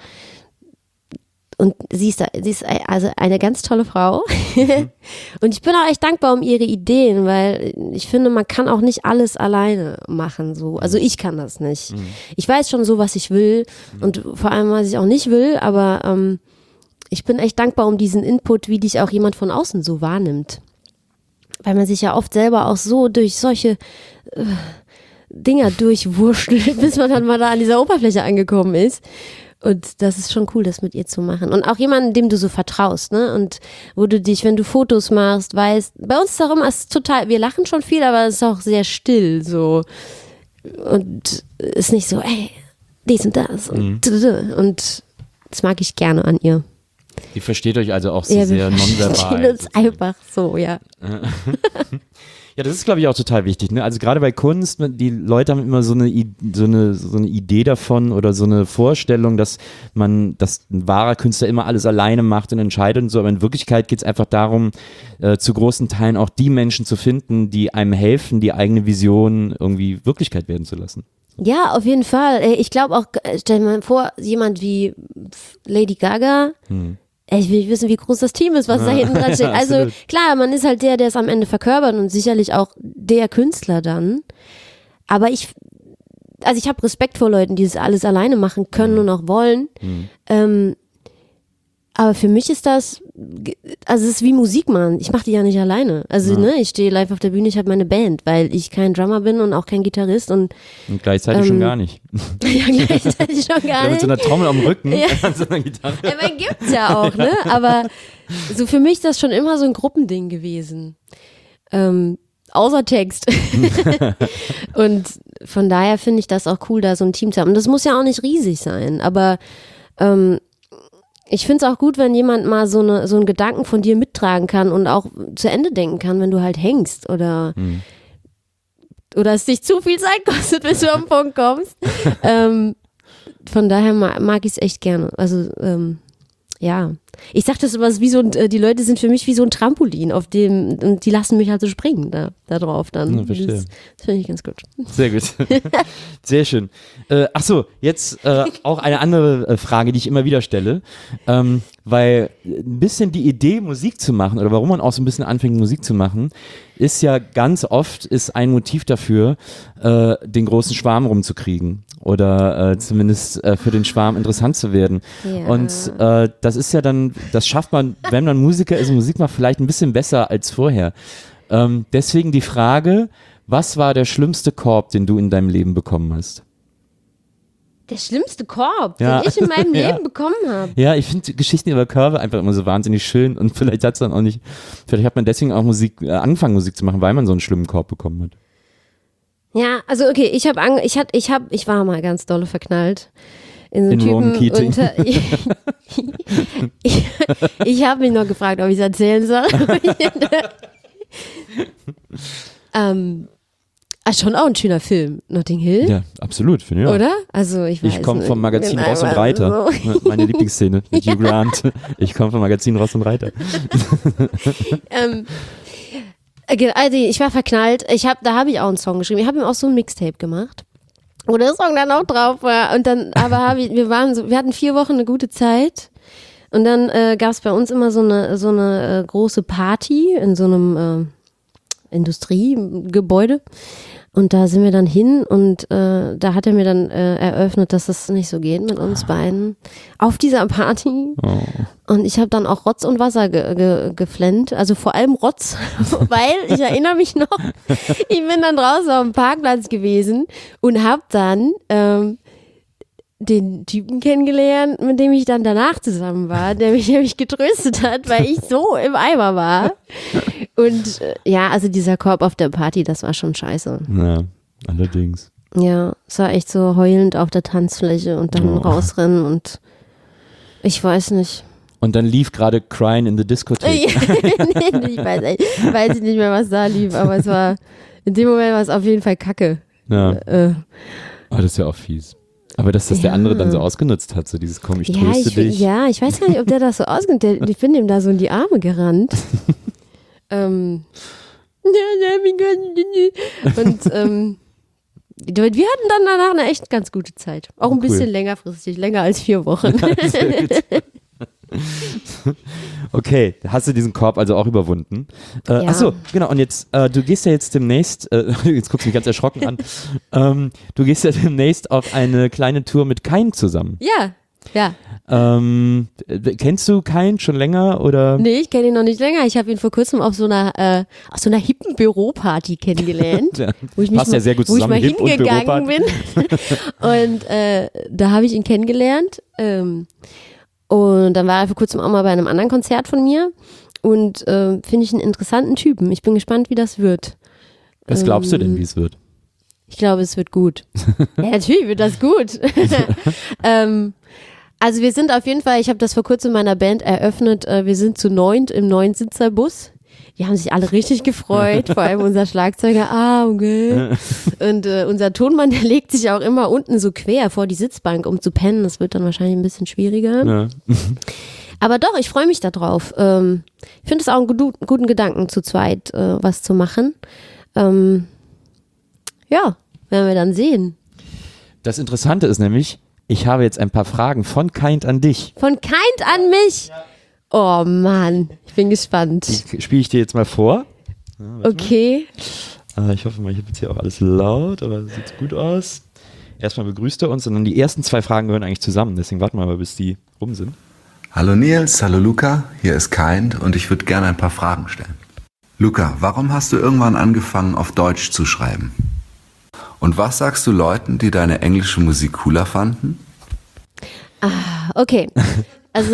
und sie ist, sie ist also eine ganz tolle Frau und ich bin auch echt dankbar um ihre Ideen, weil ich finde, man kann auch nicht alles alleine machen, so, also ich kann das nicht. Mhm. Ich weiß schon so, was ich will und vor allem, was ich auch nicht will, aber ähm, ich bin echt dankbar um diesen Input, wie dich auch jemand von außen so wahrnimmt. Weil man sich ja oft selber auch so durch solche äh, Dinger durchwurschtelt, bis man dann mal da an dieser Oberfläche angekommen ist. Und das ist schon cool, das mit ihr zu machen. Und auch jemanden, dem du so vertraust, ne? Und wo du dich, wenn du Fotos machst, weißt, bei uns ist es auch immer, es ist total, wir lachen schon viel, aber es ist auch sehr still, so. Und ist nicht so, ey, dies und das. Und, mhm. und das mag ich gerne an ihr. Die versteht euch also auch so ja, sehr nonverbal. Wir verstehen uns einfach so, ja. Ja, das ist, glaube ich, auch total wichtig. Ne? Also gerade bei Kunst, die Leute haben immer so eine, so, eine, so eine Idee davon oder so eine Vorstellung, dass man, dass ein wahrer Künstler immer alles alleine macht und entscheidet und so. Aber in Wirklichkeit geht es einfach darum, äh, zu großen Teilen auch die Menschen zu finden, die einem helfen, die eigene Vision irgendwie Wirklichkeit werden zu lassen. Ja, auf jeden Fall. Ich glaube auch, stell dir mal vor, jemand wie Lady Gaga, hm. Ich will nicht wissen, wie groß das Team ist, was ja. da hinten dran steht. Also klar, man ist halt der, der es am Ende verkörpert und sicherlich auch der Künstler dann. Aber ich, also ich habe Respekt vor Leuten, die das alles alleine machen können mhm. und auch wollen. Mhm. Ähm, aber für mich ist das, also es ist wie Musik machen. Ich mache die ja nicht alleine. Also ja. ne, ich stehe live auf der Bühne, ich habe meine Band, weil ich kein Drummer bin und auch kein Gitarrist. Und, und gleichzeitig ähm, schon gar nicht. Ja, gleichzeitig schon gar ja, nicht. Mit so einer Trommel am Rücken ja. an so einer Gitarre. Ja, man gibt's ja auch, ne? Aber so für mich ist das schon immer so ein Gruppending gewesen. Ähm, außer Text. Und von daher finde ich das auch cool, da so ein Team zu haben. Und das muss ja auch nicht riesig sein, aber ähm, ich finde es auch gut, wenn jemand mal so, eine, so einen Gedanken von dir mittragen kann und auch zu Ende denken kann, wenn du halt hängst oder, mhm. oder es dich zu viel Zeit kostet, bis du am Punkt kommst. ähm, von daher mag, mag ich es echt gerne. Also ähm, ja, ich sag das immer, wie so ein, die Leute sind für mich wie so ein Trampolin, auf dem, und die lassen mich halt so springen da, da drauf dann. Ja, verstehe. Das, das finde ich ganz gut. Sehr gut. Sehr schön. Äh, ach so, jetzt äh, auch eine andere äh, Frage, die ich immer wieder stelle, ähm, weil ein bisschen die Idee, Musik zu machen oder warum man auch so ein bisschen anfängt, Musik zu machen, ist ja ganz oft ist ein Motiv dafür, äh, den großen Schwarm rumzukriegen oder äh, zumindest äh, für den Schwarm interessant zu werden. Ja. Und äh, das ist ja dann, das schafft man, wenn man Musiker ist und Musik macht, vielleicht ein bisschen besser als vorher. Ähm, deswegen die Frage, was war der schlimmste Korb, den du in deinem Leben bekommen hast? Der schlimmste Korb, ja. den ich in meinem ja. Leben bekommen habe. Ja, ich finde Geschichten über Körbe einfach immer so wahnsinnig schön und vielleicht hat es dann auch nicht, vielleicht hat man deswegen auch Musik, äh, angefangen Musik zu machen, weil man so einen schlimmen Korb bekommen hat. Ja, also okay, ich habe ange- ich hatte ich habe ich war mal ganz dolle verknallt in so einen in Typen und äh, ich, ich, ich habe mich noch gefragt, ob ich es erzählen soll. ähm Ah, schon auch ein schöner Film, Notting Hill. Ja, absolut, finde ich auch. Oder? Also ich weiß Ich komme nicht. vom Magazin Bin Ross und einfach Reiter. so. Meine Lieblingsszene mit Hugh Grant. Ich komme vom Magazin Ross und Reiter. ähm, also ich war verknallt. Ich hab, da habe ich auch einen Song geschrieben. Ich habe ihm auch so ein Mixtape gemacht, wo der Song dann auch drauf war. Und dann, aber hab ich, wir waren so, wir hatten vier Wochen eine gute Zeit. Und dann äh, gab es bei uns immer so eine, so eine äh, große Party in so einem äh, Industriegebäude. Und da sind wir dann hin und äh, da hat er mir dann äh, eröffnet, dass das nicht so geht mit uns beiden auf dieser Party. Oh. Und ich habe dann auch Rotz und Wasser ge ge geflennt, also vor allem Rotz, weil ich erinnere mich noch, ich bin dann draußen auf dem Parkplatz gewesen und habe dann ähm, den Typen kennengelernt, mit dem ich dann danach zusammen war, der mich nämlich getröstet hat, weil ich so im Eimer war. Und äh, ja, also dieser Korb auf der Party, das war schon scheiße. Ja, allerdings. Ja, es war echt so heulend auf der Tanzfläche und dann Oh. rausrennen und ich weiß nicht. Und dann lief gerade Crying in the Discotheque. Nee, ich weiß, echt- weiß ich nicht mehr, was da lief, aber es war, in dem Moment war es auf jeden Fall Kacke. Ja, Äh, oh, das ist ja auch fies. Aber dass das der Ja. andere dann so ausgenutzt hat, so dieses komm, ich ja, tröste ich, dich. ja, ich weiß gar nicht, ob der das so ausgeht. Der- Ich bin ihm da so in die Arme gerannt. ähm, und ähm, wir hatten dann danach eine echt ganz gute Zeit. Auch ein Cool. bisschen längerfristig, länger als vier Wochen. Sehr gut. Okay, hast du diesen Korb also auch überwunden? Äh, Ja. Achso, genau. Und jetzt, äh, du gehst ja jetzt demnächst, äh, jetzt guckst du mich ganz erschrocken an, ähm, du gehst ja demnächst auf eine kleine Tour mit Kain zusammen. Ja, ja. Ähm, äh, kennst du Kain schon länger oder? Nee, ich kenne ihn noch nicht länger. Ich habe ihn vor kurzem auf so einer, äh, auf so einer hippen Büroparty kennengelernt. Ja, Wo ich mich passt ja mal, sehr gut wo ich zusammen, mal Hip und hingegangen bin. Und äh, da habe ich ihn kennengelernt. Ähm, und dann war er vor kurzem auch mal bei einem anderen Konzert von mir. Und äh, finde ich einen interessanten Typen. Ich bin gespannt, wie das wird. Was glaubst du denn, Ähm, wie es wird? Ich glaube, es wird gut. Ja, natürlich wird das gut. ähm, also wir sind auf jeden Fall, ich habe das vor kurzem meiner Band eröffnet, äh, wir sind zu neunt im neuen Sitzerbus. Die haben sich alle richtig gefreut, vor allem unser Schlagzeuger, ah, okay. Und äh, unser Tonmann, der legt sich auch immer unten so quer vor die Sitzbank, um zu pennen. Das wird dann wahrscheinlich ein bisschen schwieriger. Ja. Aber doch, ich freue mich da drauf. Ähm, ich finde es auch einen gudu- guten Gedanken, zu zweit äh, was zu machen. Ähm, ja, werden wir dann sehen. Das Interessante ist nämlich, ich habe jetzt ein paar Fragen von Kain an dich. Von Kind an mich. Oh Mann, ich bin gespannt. Die spiele ich dir jetzt mal vor. Okay. Äh, ich hoffe mal, ich habe jetzt hier auch alles laut, aber das sieht gut aus. Erstmal begrüßt er uns und dann die ersten zwei Fragen gehören eigentlich zusammen. Deswegen warten wir mal, bis die rum sind. Hallo Nils, hallo Luca, hier ist Kind und ich würde gerne ein paar Fragen stellen. Luca, warum hast du irgendwann angefangen, auf Deutsch zu schreiben? Und was sagst du Leuten, die deine englische Musik cooler fanden? Okay. Also,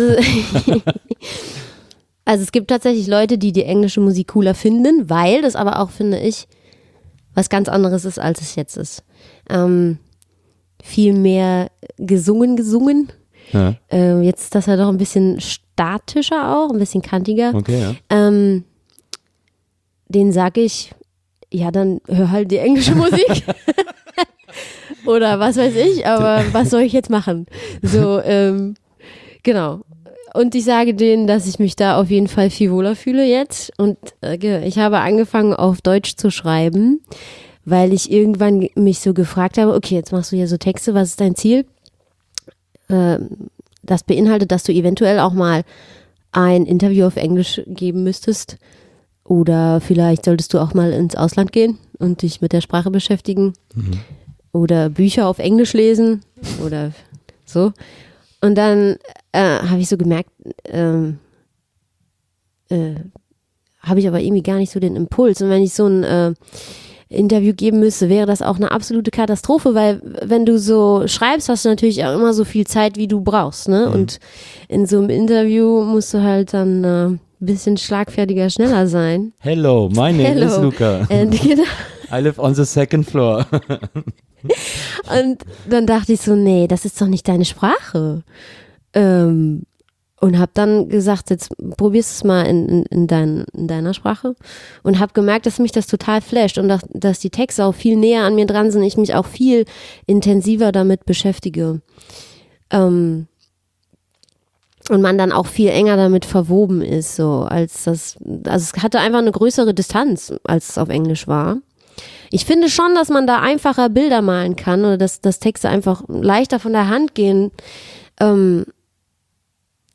also es gibt tatsächlich Leute, die die englische Musik cooler finden, weil das aber auch, finde ich, was ganz anderes ist, als es jetzt ist. Ähm, viel mehr gesungen, gesungen. Ja, Ähm, jetzt ist das ja doch ein bisschen statischer auch, ein bisschen kantiger. okay, ja. Ähm, den sag ich, ja, dann hör halt die englische Musik. Oder was weiß ich, aber was soll ich jetzt machen? So, ähm, genau. Und ich sage denen, dass ich mich da auf jeden Fall viel wohler fühle jetzt. Und äh, ich habe angefangen, auf Deutsch zu schreiben, weil ich irgendwann mich so gefragt habe, okay, jetzt machst du hier so Texte, was ist dein Ziel? Ähm, das beinhaltet, dass du eventuell auch mal ein Interview auf Englisch geben müsstest. Oder vielleicht solltest du auch mal ins Ausland gehen und dich mit der Sprache beschäftigen. Mhm. Oder Bücher auf Englisch lesen oder so. Und dann äh, habe ich so gemerkt, ähm, äh, habe ich aber irgendwie gar nicht so den Impuls. Und wenn ich so ein äh, Interview geben müsste, wäre das auch eine absolute Katastrophe, weil wenn du so schreibst, hast du natürlich auch immer so viel Zeit, wie du brauchst. Ne? Mhm. Und in so einem Interview musst du halt dann äh, ein bisschen schlagfertiger, schneller sein. Hello, my name Hello. is Luca. Und, genau. I live on the second floor. Und dann dachte ich so, nee, das ist doch nicht deine Sprache. Ähm, und habe dann gesagt, jetzt probierst es mal in, in, in, dein, in deiner Sprache. Und habe gemerkt, dass mich das total flasht und dass, dass die Texte auch viel näher an mir dran sind, ich mich auch viel intensiver damit beschäftige. Ähm, und man dann auch viel enger damit verwoben ist, so als das, also es hatte einfach eine größere Distanz, als es auf Englisch war. Ich finde schon, dass man da einfacher Bilder malen kann oder dass, dass Texte einfach leichter von der Hand gehen. Ähm,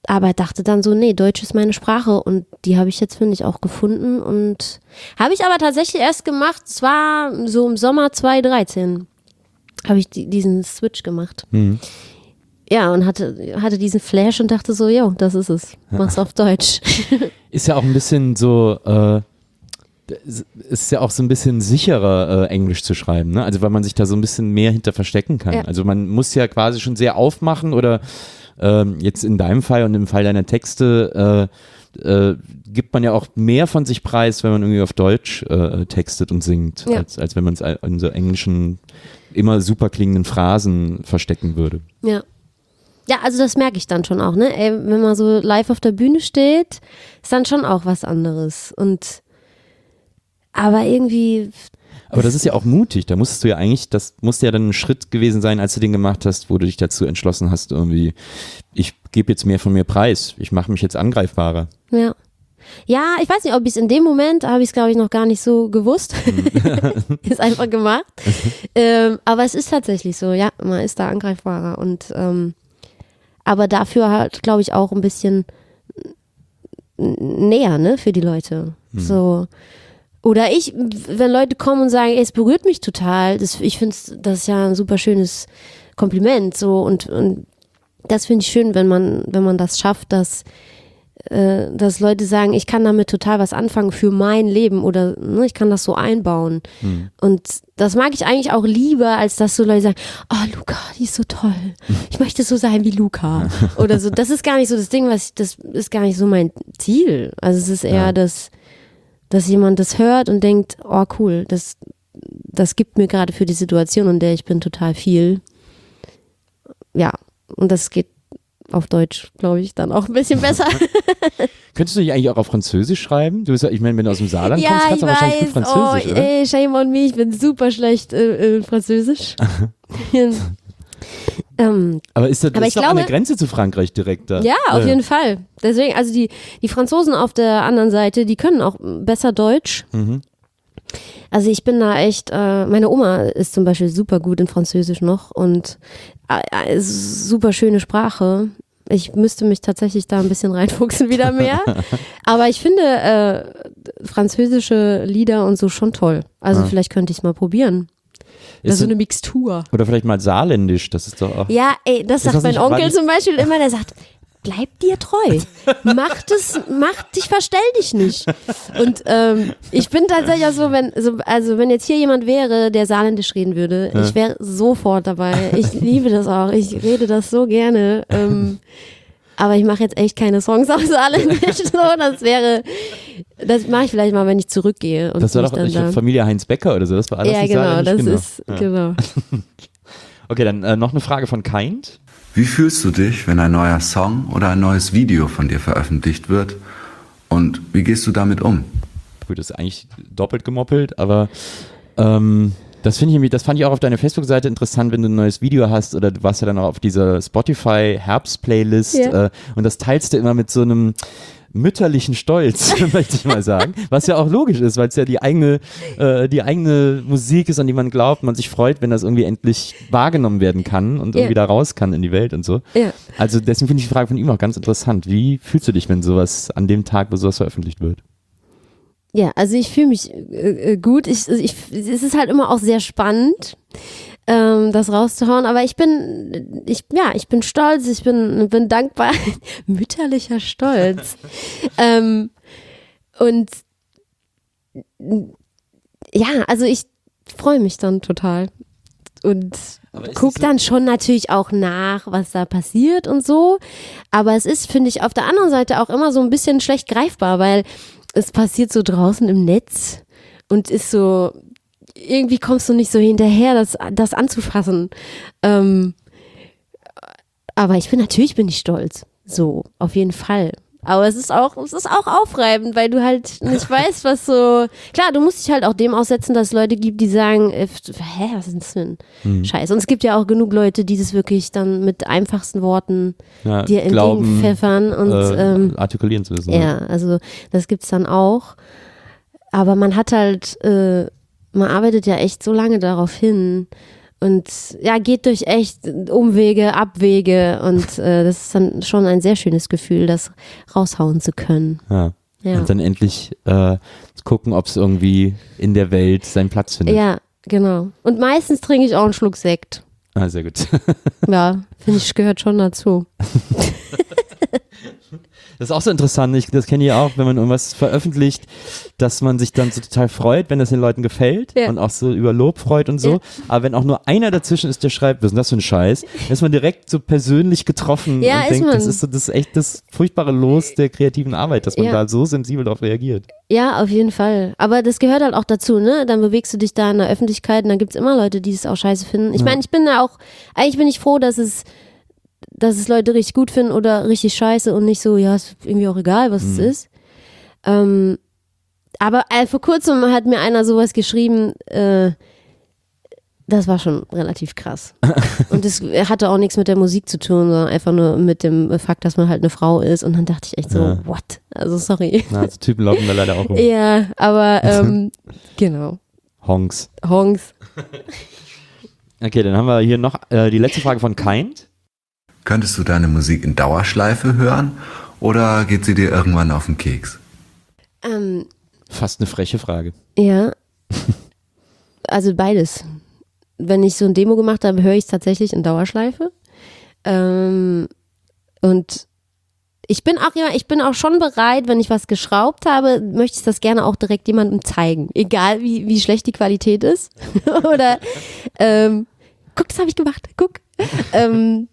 aber dachte dann so, nee, Deutsch ist meine Sprache und die habe ich jetzt, finde ich, auch gefunden und habe ich aber tatsächlich erst gemacht, es war so im Sommer zwanzig dreizehn, habe ich die, diesen Switch gemacht. Mhm. Ja, und hatte, hatte diesen Flash und dachte so, jo, das ist es, mach's auf Deutsch. Ist ja auch ein bisschen so, äh, ist ja auch so ein bisschen sicherer, äh, Englisch zu schreiben, ne? Also weil man sich da so ein bisschen mehr hinter verstecken kann. Ja. Also man muss ja quasi schon sehr aufmachen oder ähm, jetzt in deinem Fall und im Fall deiner Texte äh, äh, gibt man ja auch mehr von sich preis, wenn man irgendwie auf Deutsch äh, textet und singt, Ja. als, als wenn man es in so englischen, immer super klingenden Phrasen verstecken würde. Ja. Ja, also das merke ich dann schon auch, ne? Ey, wenn man so live auf der Bühne steht, ist dann schon auch was anderes. Und aber irgendwie. Aber das ist ja auch mutig, da musstest du ja eigentlich, das musste ja dann ein Schritt gewesen sein, als du den gemacht hast, wo du dich dazu entschlossen hast, irgendwie, ich gebe jetzt mehr von mir preis, ich mache mich jetzt angreifbarer. Ja. Ja, ich weiß nicht, ob ich es in dem Moment, habe ich es glaube ich noch gar nicht so gewusst, ist einfach gemacht. ähm, aber es ist tatsächlich so, ja, man ist da angreifbarer und ähm, aber dafür halt, glaube ich, auch ein bisschen näher, ne, für die Leute. Mhm. So. Oder ich, wenn Leute kommen und sagen, ey, es berührt mich total, das, ich finde, das ist ja ein super schönes Kompliment, so, und, und das finde ich schön, wenn man, wenn man das schafft, dass, äh, dass Leute sagen, ich kann damit total was anfangen für mein Leben oder ne, ich kann das so einbauen. Mhm. Und das mag ich eigentlich auch lieber, als dass so Leute sagen, oh, Luca, die ist so toll, ich möchte so sein wie Luca oder so. Das ist gar nicht so das Ding, was ich, das ist gar nicht so mein Ziel. Also es ist eher ja. das, dass jemand das hört und denkt, oh cool, das, das gibt mir gerade für die Situation, in der ich bin, total viel. Ja, und das geht auf Deutsch, glaube ich, dann auch ein bisschen besser. Könntest du dich eigentlich auch auf Französisch schreiben? Du bist, ich meine, wenn du aus dem Saarland ja, kommst, kannst du wahrscheinlich gut Französisch, oh, oder? Ey, shame on me, ich bin super schlecht äh, in Französisch. ähm, aber ist das aber ist doch glaube, an der Grenze zu Frankreich direkt da? Ja, auf ja. jeden Fall. Deswegen, also die, die Franzosen auf der anderen Seite, die können auch besser Deutsch. Mhm. Also ich bin da echt, äh, meine Oma ist zum Beispiel super gut in Französisch noch und äh, super schöne Sprache. Ich müsste mich tatsächlich da ein bisschen reinfuchsen wieder mehr. Aber ich finde äh, französische Lieder und so schon toll. Also ja. vielleicht könnte ich es mal probieren. Das ist so eine Mixtur. Oder vielleicht mal Saarländisch, das ist doch auch. Ja, ey, das sagt das mein Onkel zum Beispiel immer, der sagt, bleib dir treu. Mach das, mach dich, verstell dich nicht. Und ähm, ich bin tatsächlich auch so, wenn, so, also wenn jetzt hier jemand wäre, der Saarländisch reden würde, ja. ich wäre sofort dabei. Ich liebe das auch. Ich rede das so gerne. Ähm, aber ich mache jetzt echt keine Songs auf Saarländisch. So, das wäre, das mache ich vielleicht mal, wenn ich zurückgehe. Und das war doch ich da Familie Heinz Becker oder so. Das war alles ja, genau, das genau. ist, ja. genau. Okay, dann äh, noch eine Frage von Kind. Wie fühlst du dich, wenn ein neuer Song oder ein neues Video von dir veröffentlicht wird? Und wie gehst du damit um? Gut, das ist eigentlich doppelt gemoppelt, aber ähm, das finde ich irgendwie, das fand ich auch auf deiner Facebook-Seite interessant, wenn du ein neues Video hast oder du warst ja dann auch auf dieser Spotify-Herbst-Playlist ja. äh, und das teilst du immer mit so einem mütterlichen Stolz, möchte ich mal sagen, was ja auch logisch ist, weil es ja die eigene, äh, die eigene Musik ist, an die man glaubt, man sich freut, wenn das irgendwie endlich wahrgenommen werden kann und irgendwie yeah. da raus kann in die Welt und so. Yeah. Also deswegen finde ich die Frage von ihm auch ganz interessant. Wie fühlst du dich, wenn sowas an dem Tag, wo sowas veröffentlicht wird? Ja, also ich fühle mich äh, gut. Ich, ich, es ist halt immer auch sehr spannend, ähm, das rauszuhauen. Aber ich bin, ich, ja, ich bin stolz, ich bin, bin dankbar. Mütterlicher Stolz. ähm, und ja, also ich freue mich dann total. Und guck dann schon natürlich auch nach, was da passiert und so. Aber es ist, finde ich, auf der anderen Seite auch immer so ein bisschen schlecht greifbar, weil es passiert so draußen im Netz und ist so, irgendwie kommst du nicht so hinterher, das, das anzufassen. Ähm, aber ich bin, natürlich bin ich stolz. So, auf jeden Fall. Aber es ist auch, es ist auch aufreibend, weil du halt nicht weißt, was so, klar, du musst dich halt auch dem aussetzen, dass es Leute gibt, die sagen, äh, hä, was ist das für ein hm. Scheiß? Und es gibt ja auch genug Leute, die das wirklich dann mit einfachsten Worten ja, dir entgegenpfeffern und äh, ähm, artikulieren zu wissen. Ja, also das gibt's dann auch. Aber man hat halt, äh, man arbeitet ja echt so lange darauf hin und ja, geht durch echt Umwege, Abwege und äh, das ist dann schon ein sehr schönes Gefühl, das raushauen zu können. Ja. Ja. Und dann endlich äh, gucken, ob es irgendwie in der Welt seinen Platz findet. Ja, genau. Und meistens trinke ich auch einen Schluck Sekt. Ah, sehr gut. Ja, finde ich, gehört schon dazu. Das ist auch so interessant, ich, das kenne ich auch, wenn man irgendwas veröffentlicht, dass man sich dann so total freut, wenn das den Leuten gefällt Ja. und auch so über Lob freut und so. Ja. Aber wenn auch nur einer dazwischen ist, der schreibt, was ist denn das für ein Scheiß, dann ist man direkt so persönlich getroffen Ja, und ist denkt, man. das ist so das ist echt das furchtbare Los der kreativen Arbeit, dass man Ja. da so sensibel darauf reagiert. Ja, auf jeden Fall. Aber das gehört halt auch dazu, ne? Dann bewegst du dich da in der Öffentlichkeit und dann gibt es immer Leute, die es auch scheiße finden. Ich Ja. meine, ich bin da auch, eigentlich bin ich froh, dass es dass es Leute richtig gut finden oder richtig scheiße und nicht so, ja, ist irgendwie auch egal, was es ist. Ähm, aber äh, vor kurzem hat mir einer sowas geschrieben, äh, das war schon relativ krass. Und das hatte auch nichts mit der Musik zu tun, sondern einfach nur mit dem Fakt, dass man halt eine Frau ist. Und dann dachte ich echt so, Ja. what? Also sorry. Na, so Typen laufen da leider auch rum. Ja, aber ähm, genau. Honks. Honks. Okay, dann haben wir hier noch äh, die letzte Frage von Kind. Könntest du deine Musik in Dauerschleife hören oder geht sie dir irgendwann auf den Keks? Ähm, Fast eine freche Frage. ja. Also beides. Wenn ich so ein Demo gemacht habe, höre ich es tatsächlich in Dauerschleife. Ähm, und ich bin auch ja, ich bin auch schon bereit, wenn ich was geschraubt habe, möchte ich das gerne auch direkt jemandem zeigen. Egal wie, wie schlecht die Qualität ist. Oder ähm, guck, das habe ich gemacht, guck. ähm,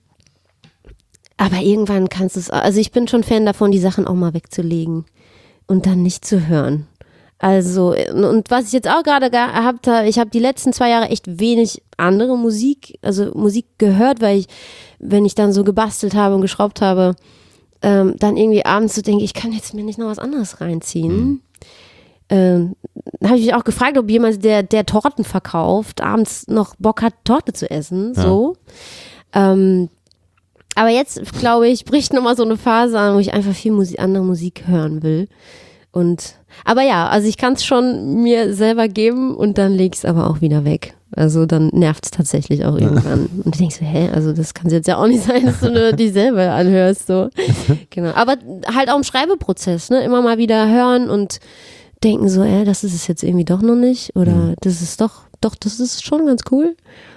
aber irgendwann kannst du es, also ich bin schon Fan davon, die Sachen auch mal wegzulegen und dann nicht zu hören. Also, und was ich jetzt auch gerade gehabt habe, ich habe die letzten zwei Jahre echt wenig andere Musik, also Musik gehört, weil ich, wenn ich dann so gebastelt habe und geschraubt habe, ähm, dann irgendwie abends so denke, ich kann jetzt mir nicht noch was anderes reinziehen. Mhm. Ähm, habe ich mich auch gefragt, ob jemand, der, der Torten verkauft, abends noch Bock hat, Torte zu essen, Ja. so. Ähm, aber jetzt, glaube ich, bricht nochmal so eine Phase an, wo ich einfach viel Musik, andere Musik hören will. Und, aber ja, also ich kann es schon mir selber geben und dann lege ich es aber auch wieder weg. Also dann nervt es tatsächlich auch irgendwann. Und du denkst so, hä, also das kann es jetzt ja auch nicht sein, dass du nur dieselbe anhörst. So. Genau. Aber halt auch im Schreibeprozess, ne? Immer mal wieder hören und denken so, äh, das ist es jetzt irgendwie doch noch nicht. Oder mhm. das ist doch, doch, das ist schon ganz cool.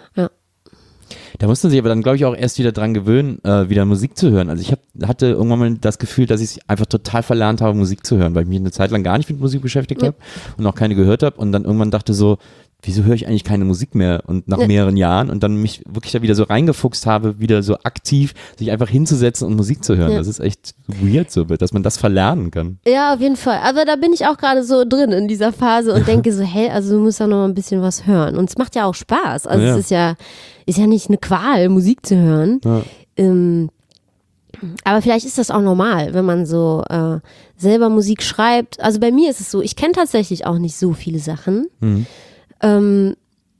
Da muss man sich aber dann, glaube ich, auch erst wieder dran gewöhnen, äh, wieder Musik zu hören. Also ich hab, hatte irgendwann mal das Gefühl, dass ich einfach total verlernt habe, Musik zu hören, weil ich mich eine Zeit lang gar nicht mit Musik beschäftigt ja. habe und auch keine gehört habe und dann irgendwann dachte so, wieso höre ich eigentlich keine Musik mehr und nach ja. mehreren Jahren und dann mich wirklich da wieder so reingefuchst habe, wieder so aktiv sich einfach hinzusetzen und Musik zu hören. Ja. Das ist echt weird so, dass man das verlernen kann. Ja, auf jeden Fall. Aber da bin ich auch gerade so drin in dieser Phase und denke so, hey, also du musst ja noch mal ein bisschen was hören. Und es macht ja auch Spaß. Also ja. es ist ja, ist ja nicht eine Qual, Musik zu hören. Ja. Ähm, aber vielleicht ist das auch normal, wenn man so äh, selber Musik schreibt. Also bei mir ist es so, ich kenne tatsächlich auch nicht so viele Sachen. Mhm. Ähm,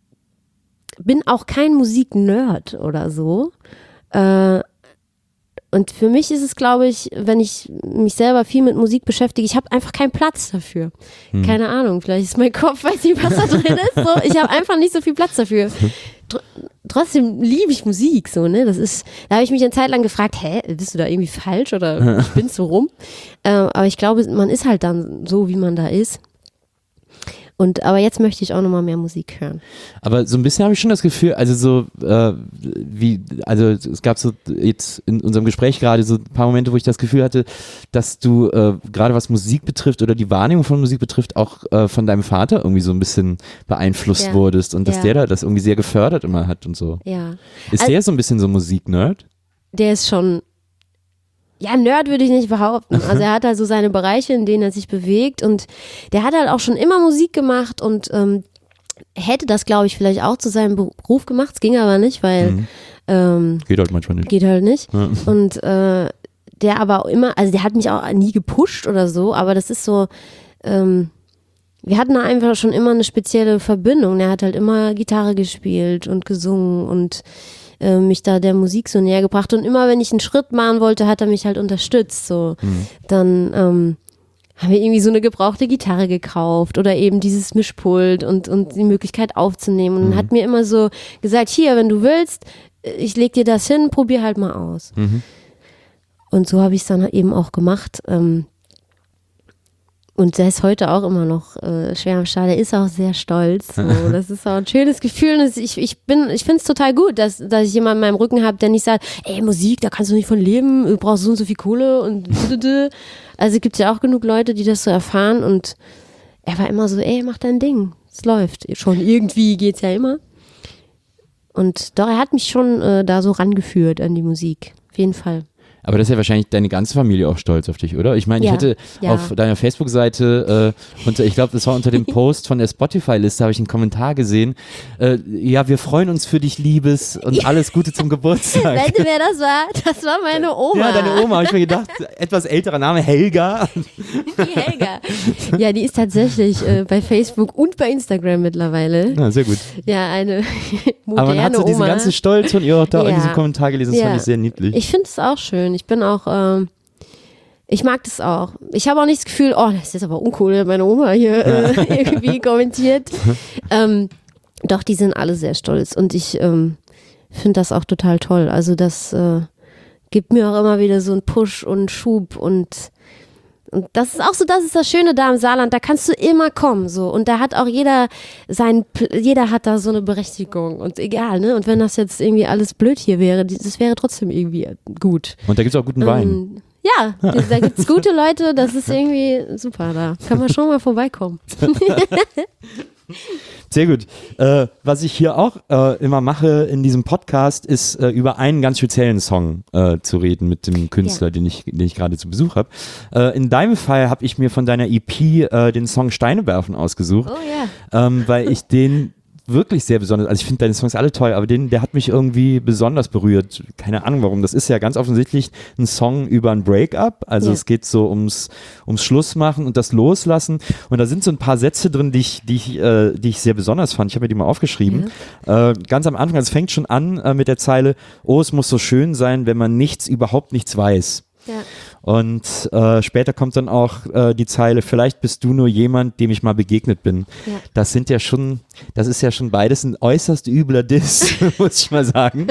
bin auch kein Musiknerd oder so. Äh, und für mich ist es, glaube ich, wenn ich mich selber viel mit Musik beschäftige, ich habe einfach keinen Platz dafür. Hm. Keine Ahnung, vielleicht ist mein Kopf, weiß nicht, was da drin ist. So. Ich habe einfach nicht so viel Platz dafür. Tr- trotzdem liebe ich Musik, so, ne? Das ist, da habe ich mich eine Zeit lang gefragt, hä, bist du da irgendwie falsch oder spinnst du rum? Äh, aber ich glaube, man ist halt dann so, wie man da ist. Und, aber jetzt möchte ich auch nochmal mehr Musik hören. Aber so ein bisschen habe ich schon das Gefühl, also so äh, wie, also es gab so jetzt in unserem Gespräch gerade so ein paar Momente, wo ich das Gefühl hatte, dass du äh, gerade was Musik betrifft oder die Wahrnehmung von Musik betrifft, auch äh, von deinem Vater irgendwie so ein bisschen beeinflusst ja. wurdest und dass ja. der da das irgendwie sehr gefördert immer hat und so. Ja. Ist also, der so ein bisschen so Musik-Nerd? Der ist schon Ja, Nerd würde ich nicht behaupten. Also er hat halt so seine Bereiche, in denen er sich bewegt und der hat halt auch schon immer Musik gemacht und ähm, hätte das, glaube ich, vielleicht auch zu seinem Beruf gemacht. Es ging aber nicht, weil mhm. ähm, geht halt manchmal nicht. Geht halt nicht. Ja. Und äh, der aber auch immer, also der hat mich auch nie gepusht oder so, aber das ist so, ähm, wir hatten da einfach schon immer eine spezielle Verbindung. Der hat halt immer Gitarre gespielt und gesungen und mich da der Musik so näher gebracht und immer wenn ich einen Schritt machen wollte, hat er mich halt unterstützt, so. Mhm. Dann ähm, haben wir irgendwie so eine gebrauchte Gitarre gekauft oder eben dieses Mischpult und, und die Möglichkeit aufzunehmen. Und Mhm. hat mir immer so gesagt, hier, wenn du willst, ich leg dir das hin, probier halt mal aus. Mhm. Und so habe ich es dann eben auch gemacht. Ähm, Und der ist heute auch immer noch äh, schwer am Start. Der ist auch sehr stolz. So. Das ist auch ein schönes Gefühl. Und ich, ich, bin, ich finde es total gut, dass, dass ich jemanden in meinem Rücken habe, der nicht sagt, ey, Musik, da kannst du nicht von leben, du brauchst so und so viel Kohle und also gibt es ja auch genug Leute, die das so erfahren. Und er war immer so, ey, mach dein Ding. Es läuft. Schon irgendwie geht's ja immer. Und doch, er hat mich schon äh, da so rangeführt an die Musik. Auf jeden Fall. Aber das ist ja wahrscheinlich deine ganze Familie auch stolz auf dich, oder? Ich meine, ich Ja, hätte ja. auf deiner Facebook-Seite, äh, unter, ich glaube, das war unter dem Post von der Spotify-Liste, habe ich einen Kommentar gesehen. Äh, ja, wir freuen uns für dich, Liebes, und Ja. alles Gute zum Geburtstag. Weißt du, wer das war? Das war meine Oma. Ja, deine Oma, habe ich mir gedacht, etwas älterer Name, Helga. Die Helga. Ja, die ist tatsächlich äh, bei Facebook und bei Instagram mittlerweile. Ja, sehr gut. Ja, eine moderne Aber man hat so diesen Oma. ganzen Stolz von ihr auch da in Ja. diesem Kommentar gelesen, das Ja. fand ich sehr niedlich. Ich finde es auch schön. Ich bin auch, ähm, ich mag das auch. Ich habe auch nicht das Gefühl, oh, das ist jetzt aber uncool, wenn meine Oma hier äh, irgendwie kommentiert. ähm, doch, die sind alle sehr stolz und ich ähm, finde das auch total toll. Also das äh, gibt mir auch immer wieder so einen Push und Schub und Und das ist auch so, das ist das Schöne da im Saarland, da kannst du immer kommen, so. Und da hat auch jeder sein, jeder hat da so eine Berechtigung und egal, ne? Und wenn das jetzt irgendwie alles blöd hier wäre, das wäre trotzdem irgendwie gut. Und da gibt es auch guten Wein. Ähm, ja, da gibt es gute Leute, das ist irgendwie super da. Kann man schon mal vorbeikommen. Sehr gut. Äh, was ich hier auch äh, immer mache in diesem Podcast, ist äh, über einen ganz speziellen Song äh, zu reden mit dem Künstler, Ja. den ich, den ich gerade zu Besuch habe. Äh, in deinem Fall habe ich mir von deiner E P äh, den Song Steine werfen ausgesucht, Oh ja. ähm, weil ich den wirklich sehr besonders, also ich finde deine Songs alle toll, aber den, der hat mich irgendwie besonders berührt. Keine Ahnung warum. Das ist ja ganz offensichtlich ein Song über ein Breakup. Also Ja. es geht so ums, ums Schlussmachen und das Loslassen. Und da sind so ein paar Sätze drin, die ich, die ich, äh, die ich sehr besonders fand. Ich habe mir die mal aufgeschrieben. Äh, ganz am Anfang, also es fängt schon an äh, mit der Zeile, oh, es muss so schön sein, wenn man nichts, überhaupt nichts weiß. Ja. Und äh, später kommt dann auch äh, die Zeile, vielleicht bist du nur jemand, dem ich mal begegnet bin. Ja. Das sind ja schon, das ist ja schon beides ein äußerst übler Diss, muss ich mal sagen.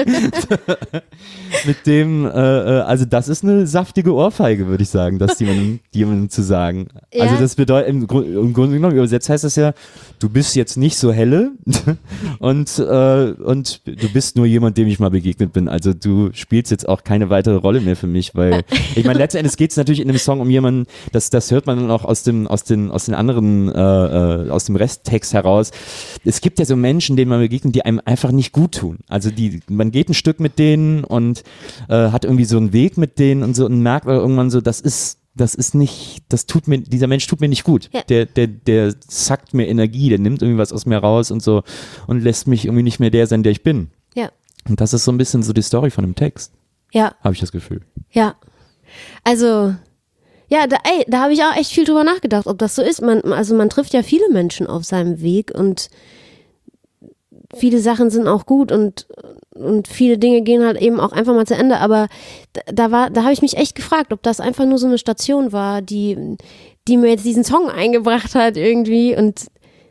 Mit dem, äh, äh, also das ist eine saftige Ohrfeige, würde ich sagen, das jemandem, jemandem zu sagen. Ja. Also das bedeutet, im, Grund, im Grunde genommen übersetzt heißt das ja, du bist jetzt nicht so helle und, äh, und du bist nur jemand, dem ich mal begegnet bin. Also du spielst jetzt auch keine weitere Rolle mehr für mich, weil ich meine, letzten Endes geht es natürlich in dem Song um jemanden, das, das hört man dann auch aus dem, aus den, aus den anderen, äh, äh, aus dem Resttext heraus. Es gibt ja so Menschen, denen man begegnet, die einem einfach nicht gut tun. Also die, man geht ein Stück mit denen und äh, hat irgendwie so einen Weg mit denen und so und merkt irgendwann so, das ist das ist nicht, das tut mir, dieser Mensch tut mir nicht gut. Ja. Der, der, der zackt mir Energie, der nimmt irgendwie was aus mir raus und so und lässt mich irgendwie nicht mehr der sein, der ich bin. Ja. Und das ist so ein bisschen so die Story von dem Text, Ja. habe ich das Gefühl. Ja. Also, ja, da, ey, da habe ich auch echt viel drüber nachgedacht, ob das so ist. Man, also man trifft ja viele Menschen auf seinem Weg und viele Sachen sind auch gut und, und viele Dinge gehen halt eben auch einfach mal zu Ende. Aber da, da war, da habe ich mich echt gefragt, ob das einfach nur so eine Station war, die, die mir jetzt diesen Song eingebracht hat irgendwie. Und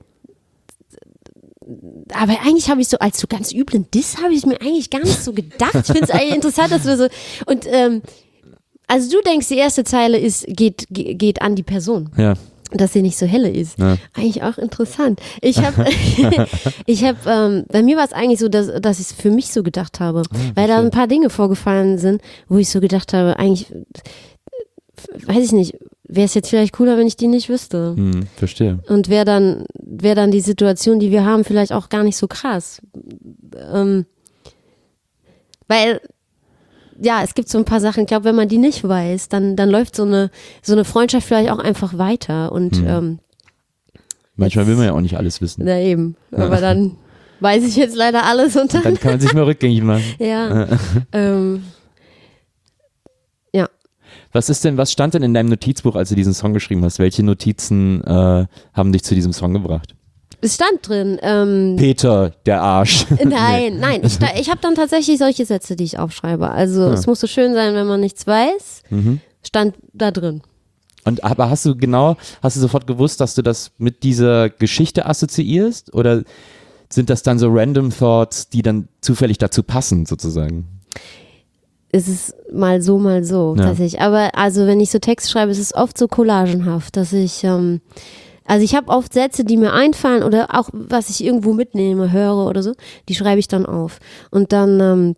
aber eigentlich habe ich so, als so ganz üblen Diss habe ich mir eigentlich gar nicht so gedacht. Ich finde es eigentlich interessant, dass du so und ähm, also du denkst, die erste Zeile ist, geht, geht, geht an die Person. Ja. Dass sie nicht so helle ist. Ja. Eigentlich auch interessant. Ich habe, ich habe, ähm, bei mir war es eigentlich so, dass, dass ich es für mich so gedacht habe, weil da ein paar Dinge vorgefallen sind, wo ich so gedacht habe, eigentlich, weiß ich nicht, wäre es jetzt vielleicht cooler, wenn ich die nicht wüsste. Hm, verstehe. Und wäre dann, wäre dann die Situation, die wir haben, vielleicht auch gar nicht so krass. Ähm, weil ja, es gibt so ein paar Sachen, ich glaube, wenn man die nicht weiß, dann, dann läuft so eine, so eine Freundschaft vielleicht auch einfach weiter. Und Hm. ähm, Manchmal will man ja auch nicht alles wissen. na eben, aber dann weiß ich jetzt leider alles und dann, Dann kann man sich mal rückgängig machen. ja, ähm, ja. Was ist denn, was stand denn in deinem Notizbuch, als du diesen Song geschrieben hast? Welche Notizen äh, haben dich zu diesem Song gebracht? Es stand drin, ähm, Peter, der Arsch. nein, nein, ich, sta- ich habe dann tatsächlich solche Sätze, die ich aufschreibe. Also Ja. es muss so schön sein, wenn man nichts weiß, Mhm. stand da drin. Und aber hast du genau, hast du sofort gewusst, dass du das mit dieser Geschichte assoziierst? Oder sind das dann so random Thoughts, die dann zufällig dazu passen, sozusagen? Es ist mal so, mal so, Ja. tatsächlich. Aber also wenn ich so Text schreibe, ist es oft so collagenhaft, dass ich, ähm, also ich habe oft Sätze, die mir einfallen oder auch was ich irgendwo mitnehme, höre oder so, die schreibe ich dann auf. Und dann ähm,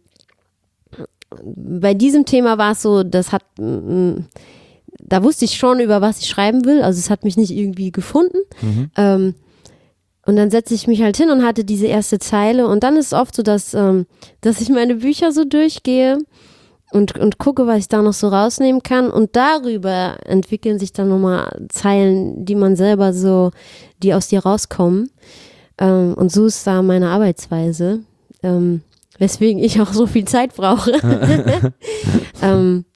bei diesem Thema war es so, das hat mm, da wusste ich schon, über was ich schreiben will. Also es hat mich nicht irgendwie gefunden. Mhm. Ähm, und dann setze ich mich halt hin und hatte diese erste Zeile. Und dann ist es oft so, dass, ähm, dass ich meine Bücher so durchgehe und, und gucke, was ich da noch so rausnehmen kann. Und darüber entwickeln sich dann nochmal Zeilen, die man selber so, die aus dir rauskommen. Ähm, und so ist da meine Arbeitsweise. Ähm, weswegen ich auch so viel Zeit brauche. ähm,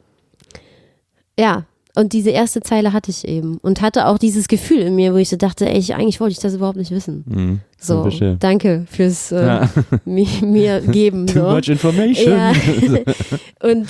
Ja, und diese erste Zeile hatte ich eben und hatte auch dieses Gefühl in mir, wo ich so dachte, ey, ich, eigentlich wollte ich das überhaupt nicht wissen. Mhm. So, Verstehe. danke fürs äh, Ja. mir, mir geben. Too So. much information. Ja. Und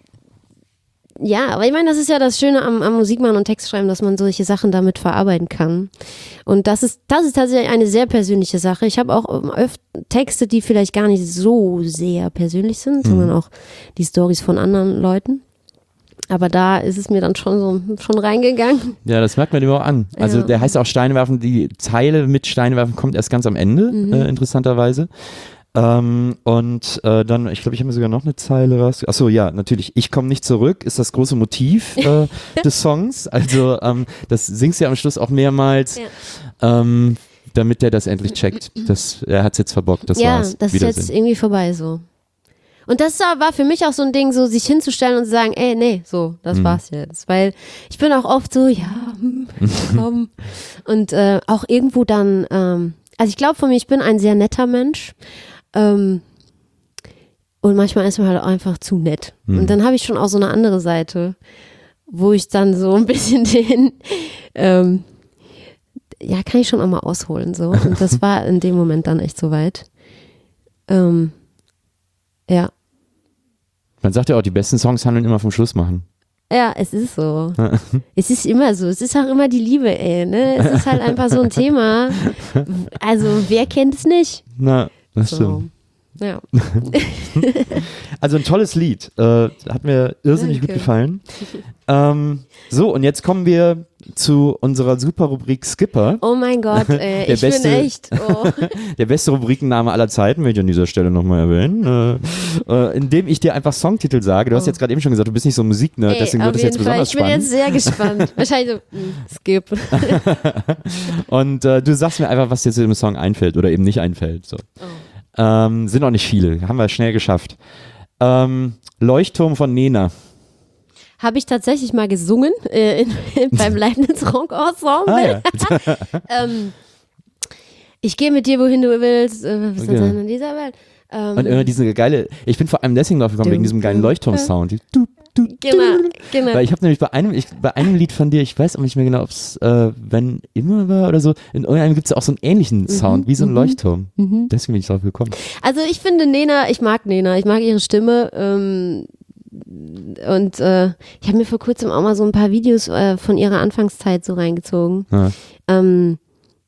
ja, aber ich meine, das ist ja das Schöne am, am Musikmachen und Textschreiben, dass man solche Sachen damit verarbeiten kann. Und das ist, das ist tatsächlich eine sehr persönliche Sache. Ich habe auch ähm, öfter Texte, die vielleicht gar nicht so sehr persönlich sind, Mhm. sondern auch die Storys von anderen Leuten. Aber da ist es mir dann schon so schon reingegangen. Ja, das merkt man immer auch an. Also Ja. der heißt auch Steine werfen, die Zeile mit Steine werfen kommt erst ganz am Ende, Mhm. äh, interessanterweise. Ähm, und äh, dann, ich glaube, ich habe mir sogar noch eine Zeile raus. Achso, ja, natürlich. Ich komme nicht zurück, ist das große Motiv äh, des Songs. Also ähm, das singst du ja am Schluss auch mehrmals, Ja. ähm, damit der das endlich checkt. Das, er hat es jetzt verbockt, das ja, war's. das ist Wiedersehen. jetzt irgendwie vorbei so. Und das war für mich auch so ein Ding, so sich hinzustellen und zu sagen, ey, nee, so, das Mhm. war's jetzt. Weil ich bin auch oft so, ja, hm, komm. Und äh, auch irgendwo dann, ähm, also ich glaube von mir, ich bin ein sehr netter Mensch. Ähm, und manchmal ist man halt auch einfach zu nett. Mhm. Und dann habe ich schon auch so eine andere Seite, wo ich dann so ein bisschen den, ähm, ja, kann ich schon auch mal ausholen, so. Und das war in dem Moment dann echt so weit. Ähm, ja. Man sagt ja auch, die besten Songs handeln immer vom Schluss machen. Ja, es ist so. Es ist immer so. Es ist auch immer die Liebe, ey. Ne? Es ist halt einfach so ein Thema. Also, wer kennt es nicht? Na, das So. stimmt. Ja. Also ein tolles Lied. Äh, hat mir irrsinnig Danke. gut gefallen. Ähm, so, und jetzt kommen wir zu unserer super Rubrik Skipper. Oh mein Gott, ey. Der Ich beste- bin echt. Oh. Der beste Rubrikenname aller Zeiten, will ich an dieser Stelle nochmal erwähnen. Äh, äh, indem ich dir einfach Songtitel sage. Du hast Oh. jetzt gerade eben schon gesagt, du bist nicht so Musiknerd, Ey, deswegen auf wird es jetzt jeden Fall. besonders Ich bin spannend. jetzt sehr gespannt. Wahrscheinlich so, mm, skip. Und äh, du sagst mir einfach, was dir zu dem Song einfällt oder eben nicht einfällt. So. Oh. Ähm, sind auch nicht viele, haben wir schnell geschafft. Ähm, Leuchtturm von Nena. Habe ich tatsächlich mal gesungen äh, in, beim Leibniz Rock Ensemble. Ah, ja. ähm, ich gehe mit dir, wohin du willst. Äh, was Okay. ist denn in dieser Welt? Ähm, Und immer diese geile, ich bin vor allem deswegen drauf gekommen, wegen diesem geilen Leuchtturm-Sound. Die du, du, Genau, genau. Weil ich habe nämlich bei einem, ich, bei einem Lied von dir, ich weiß auch nicht mehr genau, ob es äh, wenn immer war oder so, in irgendeinem gibt es auch so einen ähnlichen Sound, wie so ein Leuchtturm. Mhm. Deswegen bin ich drauf gekommen. Also ich finde Nena, ich mag Nena, ich mag ihre Stimme. Ähm, und äh, ich habe mir vor kurzem auch mal so ein paar Videos äh, von ihrer Anfangszeit so reingezogen. Ja. Ähm,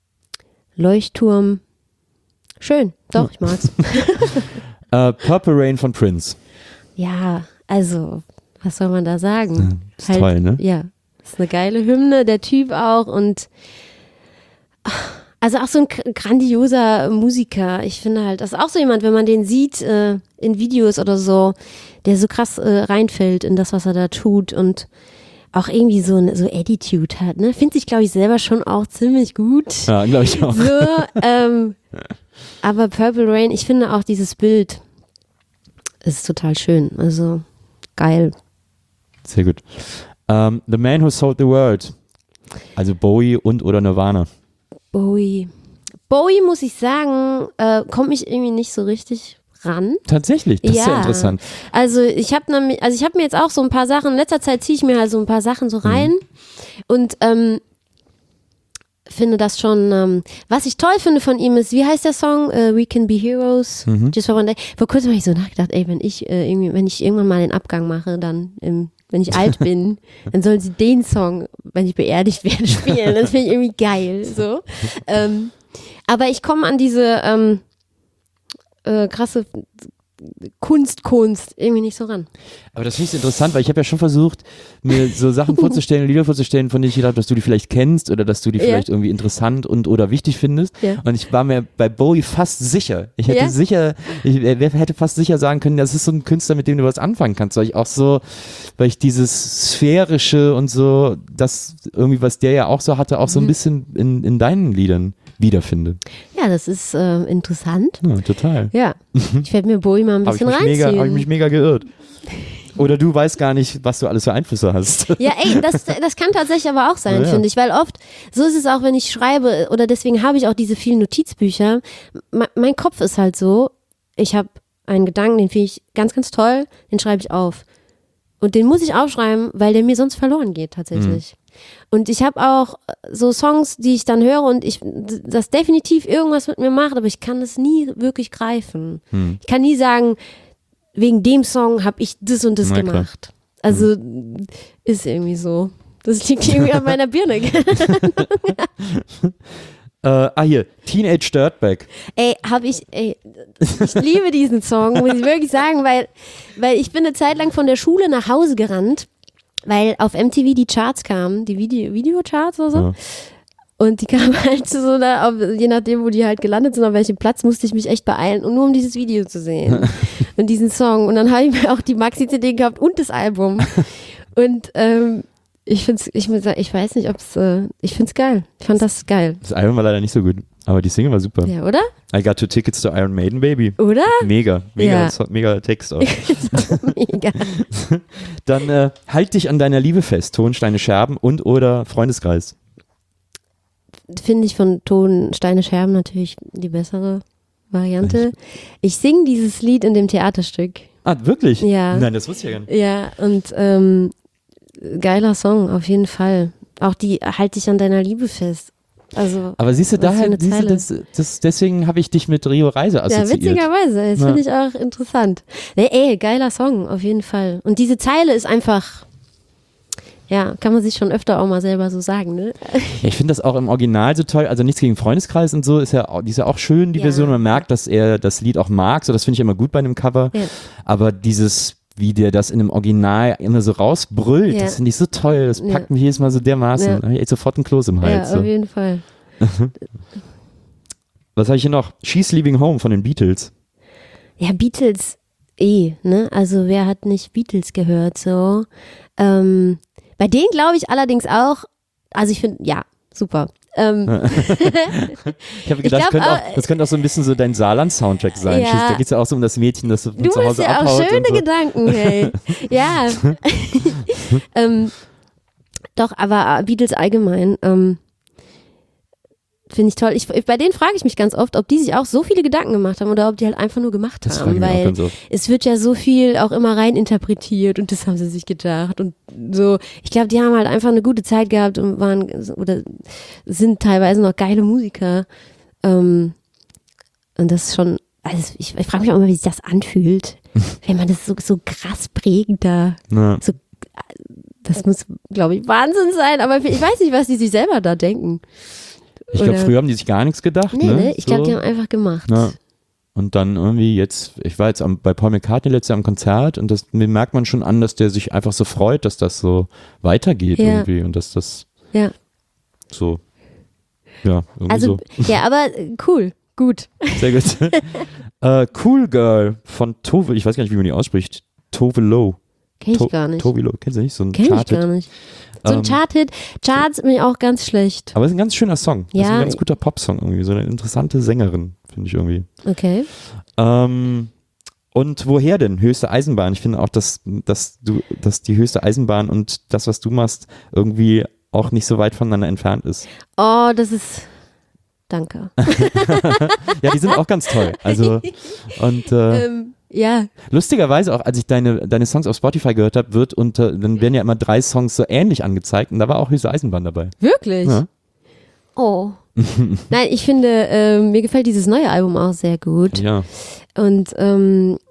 Leuchtturm, schön, doch, ich mag's. Äh, Purple Rain von Prince. Ja, also, was soll man da sagen? Ist toll, ne? Ja, ist eine geile Hymne, der Typ auch und also auch so ein k- grandioser Musiker. Ich finde halt, das ist auch so jemand, wenn man den sieht äh, in Videos oder so, der so krass äh, reinfällt in das, was er da tut und auch irgendwie so eine so Attitude hat, ne? Findet sich, glaube ich, selber schon auch ziemlich gut. Ja, glaube ich auch. So, ähm, aber Purple Rain, ich finde auch dieses Bild ist total schön. Also geil. Sehr gut. Ähm, The Man Who Sold the World. Also Bowie und oder Nirvana. Bowie. Bowie, muss ich sagen, äh, kommt mich irgendwie nicht so richtig ran. Tatsächlich, das ist ja interessant. Also ich habe nämlich, also ich habe mir jetzt auch so ein paar Sachen, in letzter Zeit ziehe ich mir halt so ein paar Sachen so rein und ähm, finde das schon, ähm, was ich toll finde von ihm ist, wie heißt der Song? Uh, We Can Be Heroes, Mhm. Just for One Day. Vor kurzem habe ich so nachgedacht, ey, wenn ich äh, irgendwie, wenn ich irgendwann mal den Abgang mache, dann im wenn ich alt bin, dann sollen sie den Song, wenn ich beerdigt werde, spielen. Das finde ich irgendwie geil. So. Ähm, aber ich komme an diese ähm, äh, krasse Kunst, Kunst irgendwie nicht so ran. Aber das finde ich interessant, weil ich habe ja schon versucht, mir so Sachen vorzustellen, Lieder vorzustellen, von denen ich gedacht habe, dass du die vielleicht kennst oder dass du die Ja. vielleicht irgendwie interessant und oder wichtig findest. Ja. Und ich war mir bei Bowie fast sicher. Ich hätte Ja? sicher, ich äh, hätte fast sicher sagen können, das ist so ein Künstler, mit dem du was anfangen kannst, weil ich auch so, weil ich dieses Sphärische und so, das irgendwie, was der ja auch so hatte, auch so ein Mhm. bisschen in, in deinen Liedern wiederfinde. Ja, das ist äh, interessant. Ja, total. Ja, ich werde mir Bowie mal ein Habe ich, bisschen mich mega- reinziehen. hab ich mich mega geirrt. Oder du weißt gar nicht, was du alles für Einflüsse hast. Ja, ey, das, das kann tatsächlich aber auch sein, Ja, ja. finde ich, weil oft, so ist es auch, wenn ich schreibe, oder deswegen habe ich auch diese vielen Notizbücher. Me- mein Kopf ist halt so, ich habe einen Gedanken, den finde ich ganz, ganz toll, den schreibe ich auf. Und den muss ich aufschreiben, weil der mir sonst verloren geht, tatsächlich. Und ich habe auch so Songs, die ich dann höre und ich, das definitiv irgendwas mit mir macht, aber ich kann das nie wirklich greifen. Hm. Ich kann nie sagen, wegen dem Song habe ich das und das Na klar. gemacht. Also ist irgendwie so. Das liegt irgendwie an meiner Birne. Äh, ah, hier, Teenage Dirtbag. Ey, hab ich, ey, ich liebe diesen Song, muss ich wirklich sagen, weil, weil ich bin eine Zeit lang von der Schule nach Hause gerannt, weil auf M T V die Charts kamen, die Video, Videocharts oder so. Ja. Und die kamen halt zu so einer, auf, je nachdem, wo die halt gelandet sind, auf welchem Platz, musste ich mich echt beeilen, und nur um dieses Video zu sehen. Und diesen Song. Und dann habe ich mir auch die Maxi-C D gehabt und das Album. Und ähm, ich find's, ich muss sagen, ich weiß nicht, ob es, äh, ich find's geil. Ich fand das geil. Das Album war leider nicht so gut, aber die Single war super. Ja, oder? I got two tickets to Iron Maiden, Baby. Oder? Mega, mega, Ja. so- mega Text auch. Mega. Dann äh, halt dich an deiner Liebe fest, Tonsteine Scherben und oder Freundeskreis. Finde ich von Ton Steine Scherben natürlich die bessere Variante. Ich singe dieses Lied in dem Theaterstück. Ah, wirklich? Ja. Nein, das wusste ich ja gar nicht. Ja, und ähm, geiler Song, auf jeden Fall. Auch die Halt dich an deiner Liebe fest. Also, Aber siehst du, Was für daher, eine siehst du Zeile. das, das, deswegen habe ich dich mit Rio Reise ja, assoziiert. witzigerweise. Das Ja. finde ich auch interessant. Nee, ey, geiler Song, auf jeden Fall. Und diese Zeile ist einfach, ja, kann man sich schon öfter auch mal selber so sagen, ne? Ich finde das auch im Original so toll, also nichts gegen Freundeskreis und so, ist ja, auch- die ist ja auch schön, die Ja. Version, man merkt, dass er das Lied auch mag, so das finde ich immer gut bei einem Cover, Ja. aber dieses, wie der das in einem Original immer so rausbrüllt, Ja. das finde ich so toll, das Ja. packt mich jedes Mal so dermaßen, Ja. da hab ich echt sofort ein Kloß im Ja, Hals. auf so. jeden Fall. Was habe ich hier noch? She's Leaving Home von den Beatles. Ja, Beatles eh, ne? Also wer hat nicht Beatles gehört, so. Ähm, bei denen glaube ich allerdings auch, also ich finde, ja, super. Ähm, Ich habe Ich gedacht, glaub, könnte auch, äh, das könnte auch so ein bisschen so dein Saarland-Soundtrack sein. Ja. She's- Da geht es ja auch so um das Mädchen, das so von du zu hast Hause ja auch abhaut. schöne und so. Gedanken, hey. Ja. ähm, doch, aber Beatles allgemein, ähm, finde ich toll. Ich, bei denen frage ich mich ganz oft, ob die sich auch so viele Gedanken gemacht haben oder ob die halt einfach nur gemacht Das frage haben, ich mich auch weil ganz oft. es wird ja so viel auch immer rein interpretiert und das haben sie sich gedacht und so. Ich glaube, die haben halt einfach eine gute Zeit gehabt und waren oder sind teilweise noch geile Musiker. Ähm, und das ist schon, also ich, ich frage mich auch immer, wie sich das anfühlt, wenn man das so, so krass prägend da, Ja. so, das muss, glaube ich, Wahnsinn sein, aber ich weiß nicht, was die sich selber da denken. Ich glaube, Oder- früher haben die sich gar nichts gedacht. Nee, ne? ne? Ich glaube, So. die haben einfach gemacht. Ja. Und dann irgendwie jetzt, ich war jetzt am, bei Paul McCartney letztes Jahr am Konzert und das mir merkt man schon an, dass der sich einfach so freut, dass das so weitergeht Ja. irgendwie und dass das Ja. so, ja, irgendwie Also, ja, aber äh, cool, gut. so. Sehr gut. äh, Cool Girl von Tove, ich weiß gar nicht, wie man die ausspricht. Tove Lo. Kenn ich To- gar nicht. Tove Lo, kennst du nicht? So ein Kenn ich Charted. gar nicht. So ein Ähm, Chart-Hit. Charts bin ich auch ganz schlecht. Aber es ist ein ganz schöner Song. Das ist Ja. ein ganz guter Popsong irgendwie. So eine interessante Sängerin, finde ich irgendwie. Okay. Ähm, und woher denn? Höchste Eisenbahn. Ich finde auch, dass, dass du, dass die höchste Eisenbahn und das, was du machst, irgendwie auch nicht so weit voneinander entfernt ist. Oh, das ist. Danke. Ja, die sind auch ganz toll. Also und äh, ähm, ja. lustigerweise auch, als ich deine, deine Songs auf Spotify gehört habe, wird unter, dann werden ja immer drei Songs so ähnlich angezeigt und da war auch höchste Eisenbahn dabei. Wirklich? Ja. Oh. Nein, ich finde, ähm, mir gefällt dieses neue Album auch sehr gut. Ja. Und ähm,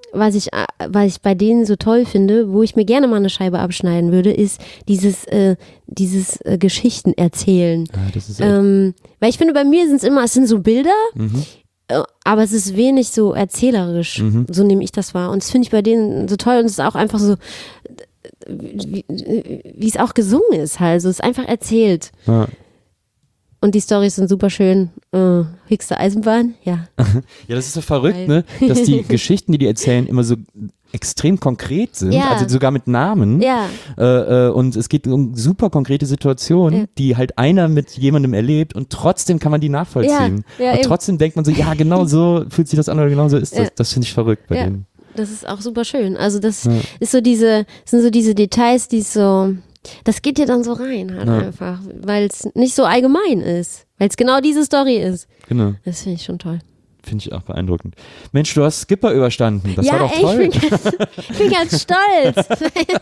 was ich, was ich bei denen so toll finde, wo ich mir gerne mal eine Scheibe abschneiden würde, ist dieses, äh, dieses äh, Geschichten erzählen. Ja, das ist ähm, weil ich finde, bei mir sind es immer, es sind so Bilder, mhm. äh, aber es ist wenig so erzählerisch. Mhm. So nehme ich das wahr. Und das finde ich bei denen so toll und es ist auch einfach so, wie, wie es auch gesungen ist halt. So, es ist einfach erzählt. Ja. Und die Storys sind super schön. Äh, höchste Eisenbahn, ja. Ja, das ist so verrückt, ne? Dass die Geschichten, die die erzählen, immer so extrem konkret sind, ja. also sogar mit Namen. Ja. Äh, und es geht um super konkrete Situationen, ja. die halt einer mit jemandem erlebt und trotzdem kann man die nachvollziehen. Ja. Ja, und eben. Trotzdem denkt man so, ja, genau so fühlt sich das an oder genau so ist das. Ja. Das finde ich verrückt bei ja. denen. Das ist auch super schön. Also das ja. ist so diese, sind so diese Details, die so, das geht dir dann so rein halt ja. einfach, weil es nicht so allgemein ist, weil es genau diese Story ist. Genau. Das finde ich schon toll. Finde ich auch beeindruckend. Mensch, du hast Skipper überstanden. Das ja, war doch ey, toll. Ich bin ganz, ich bin ganz stolz.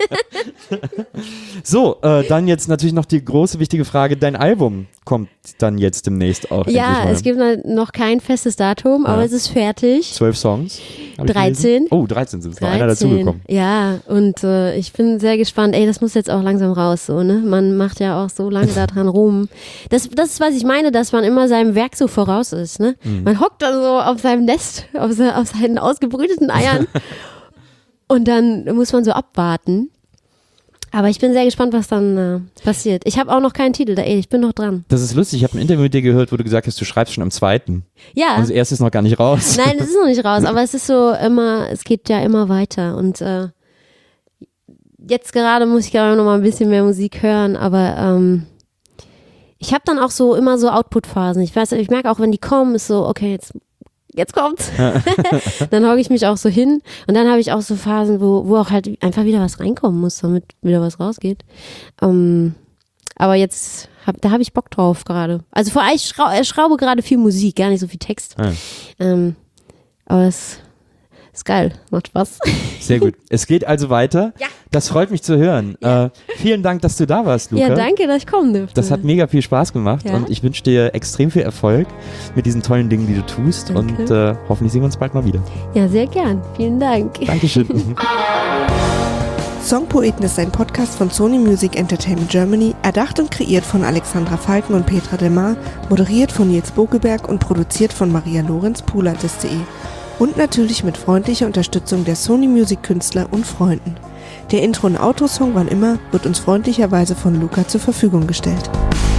So, äh, dann jetzt natürlich noch die große wichtige Frage. Dein Album kommt dann jetzt demnächst auch endlich Ja, mal. es gibt noch kein festes Datum, Ja. aber es ist fertig. Zwölf Songs. hab ich dreizehn. gelesen. Oh, dreizehn sind es. Noch einer dreizehn. dazugekommen. Ja, und äh, ich bin sehr gespannt. Ey, das muss jetzt auch langsam raus, so, ne? Man macht ja auch so lange daran rum. Das, das ist, was ich meine, dass man immer seinem Werk so voraus ist, ne? Mhm. Man hockt dann so auf seinem Nest, auf, se- auf seinen ausgebrüteten Eiern und dann muss man so abwarten. Aber ich bin sehr gespannt, was dann äh, passiert. Ich habe auch noch keinen Titel, da ey, ich bin noch dran. Das ist lustig. Ich habe ein Interview mit dir gehört, wo du gesagt hast, du schreibst schon am zweiten. Ja. Und das erste ist noch gar nicht raus. Nein, es ist noch nicht raus, aber es ist so immer, es geht ja immer weiter und äh, jetzt gerade muss ich gerade noch mal ein bisschen mehr Musik hören, aber ähm, ich habe dann auch so immer so Output-Phasen. Ich weiß, ich merke auch, wenn die kommen, ist so, okay, jetzt jetzt kommt's. Dann hocke ich mich auch so hin und dann habe ich auch so Phasen, wo, wo auch halt einfach wieder was reinkommen muss, damit wieder was rausgeht. Ähm, aber jetzt, hab, da habe ich Bock drauf gerade. Also vor allem, ich schrau, äh, schraube gerade viel Musik, gar nicht so viel Text. Ja. Ähm, aber es ist geil, macht Spaß. Sehr gut. Es geht also weiter. Ja. Das freut mich zu hören. Ja. Äh, vielen Dank, dass du da warst, Luca. Ja, danke, dass ich kommen durfte. Das hat mega viel Spaß gemacht Ja. und ich wünsche dir extrem viel Erfolg mit diesen tollen Dingen, die du tust. Danke. Und äh, hoffentlich sehen wir uns bald mal wieder. Ja, sehr gern. Vielen Dank. Dankeschön. Songpoeten ist ein Podcast von Sony Music Entertainment Germany, erdacht und kreiert von Alexandra Falken und Petra Demar, moderiert von Nils Bokelberg und produziert von Maria Lorenz, Pulartist punkt de. Und natürlich mit freundlicher Unterstützung der Sony Music Künstler und Freunden. Der Intro- und Outro-Song Wann immer wird uns freundlicherweise von Luca zur Verfügung gestellt.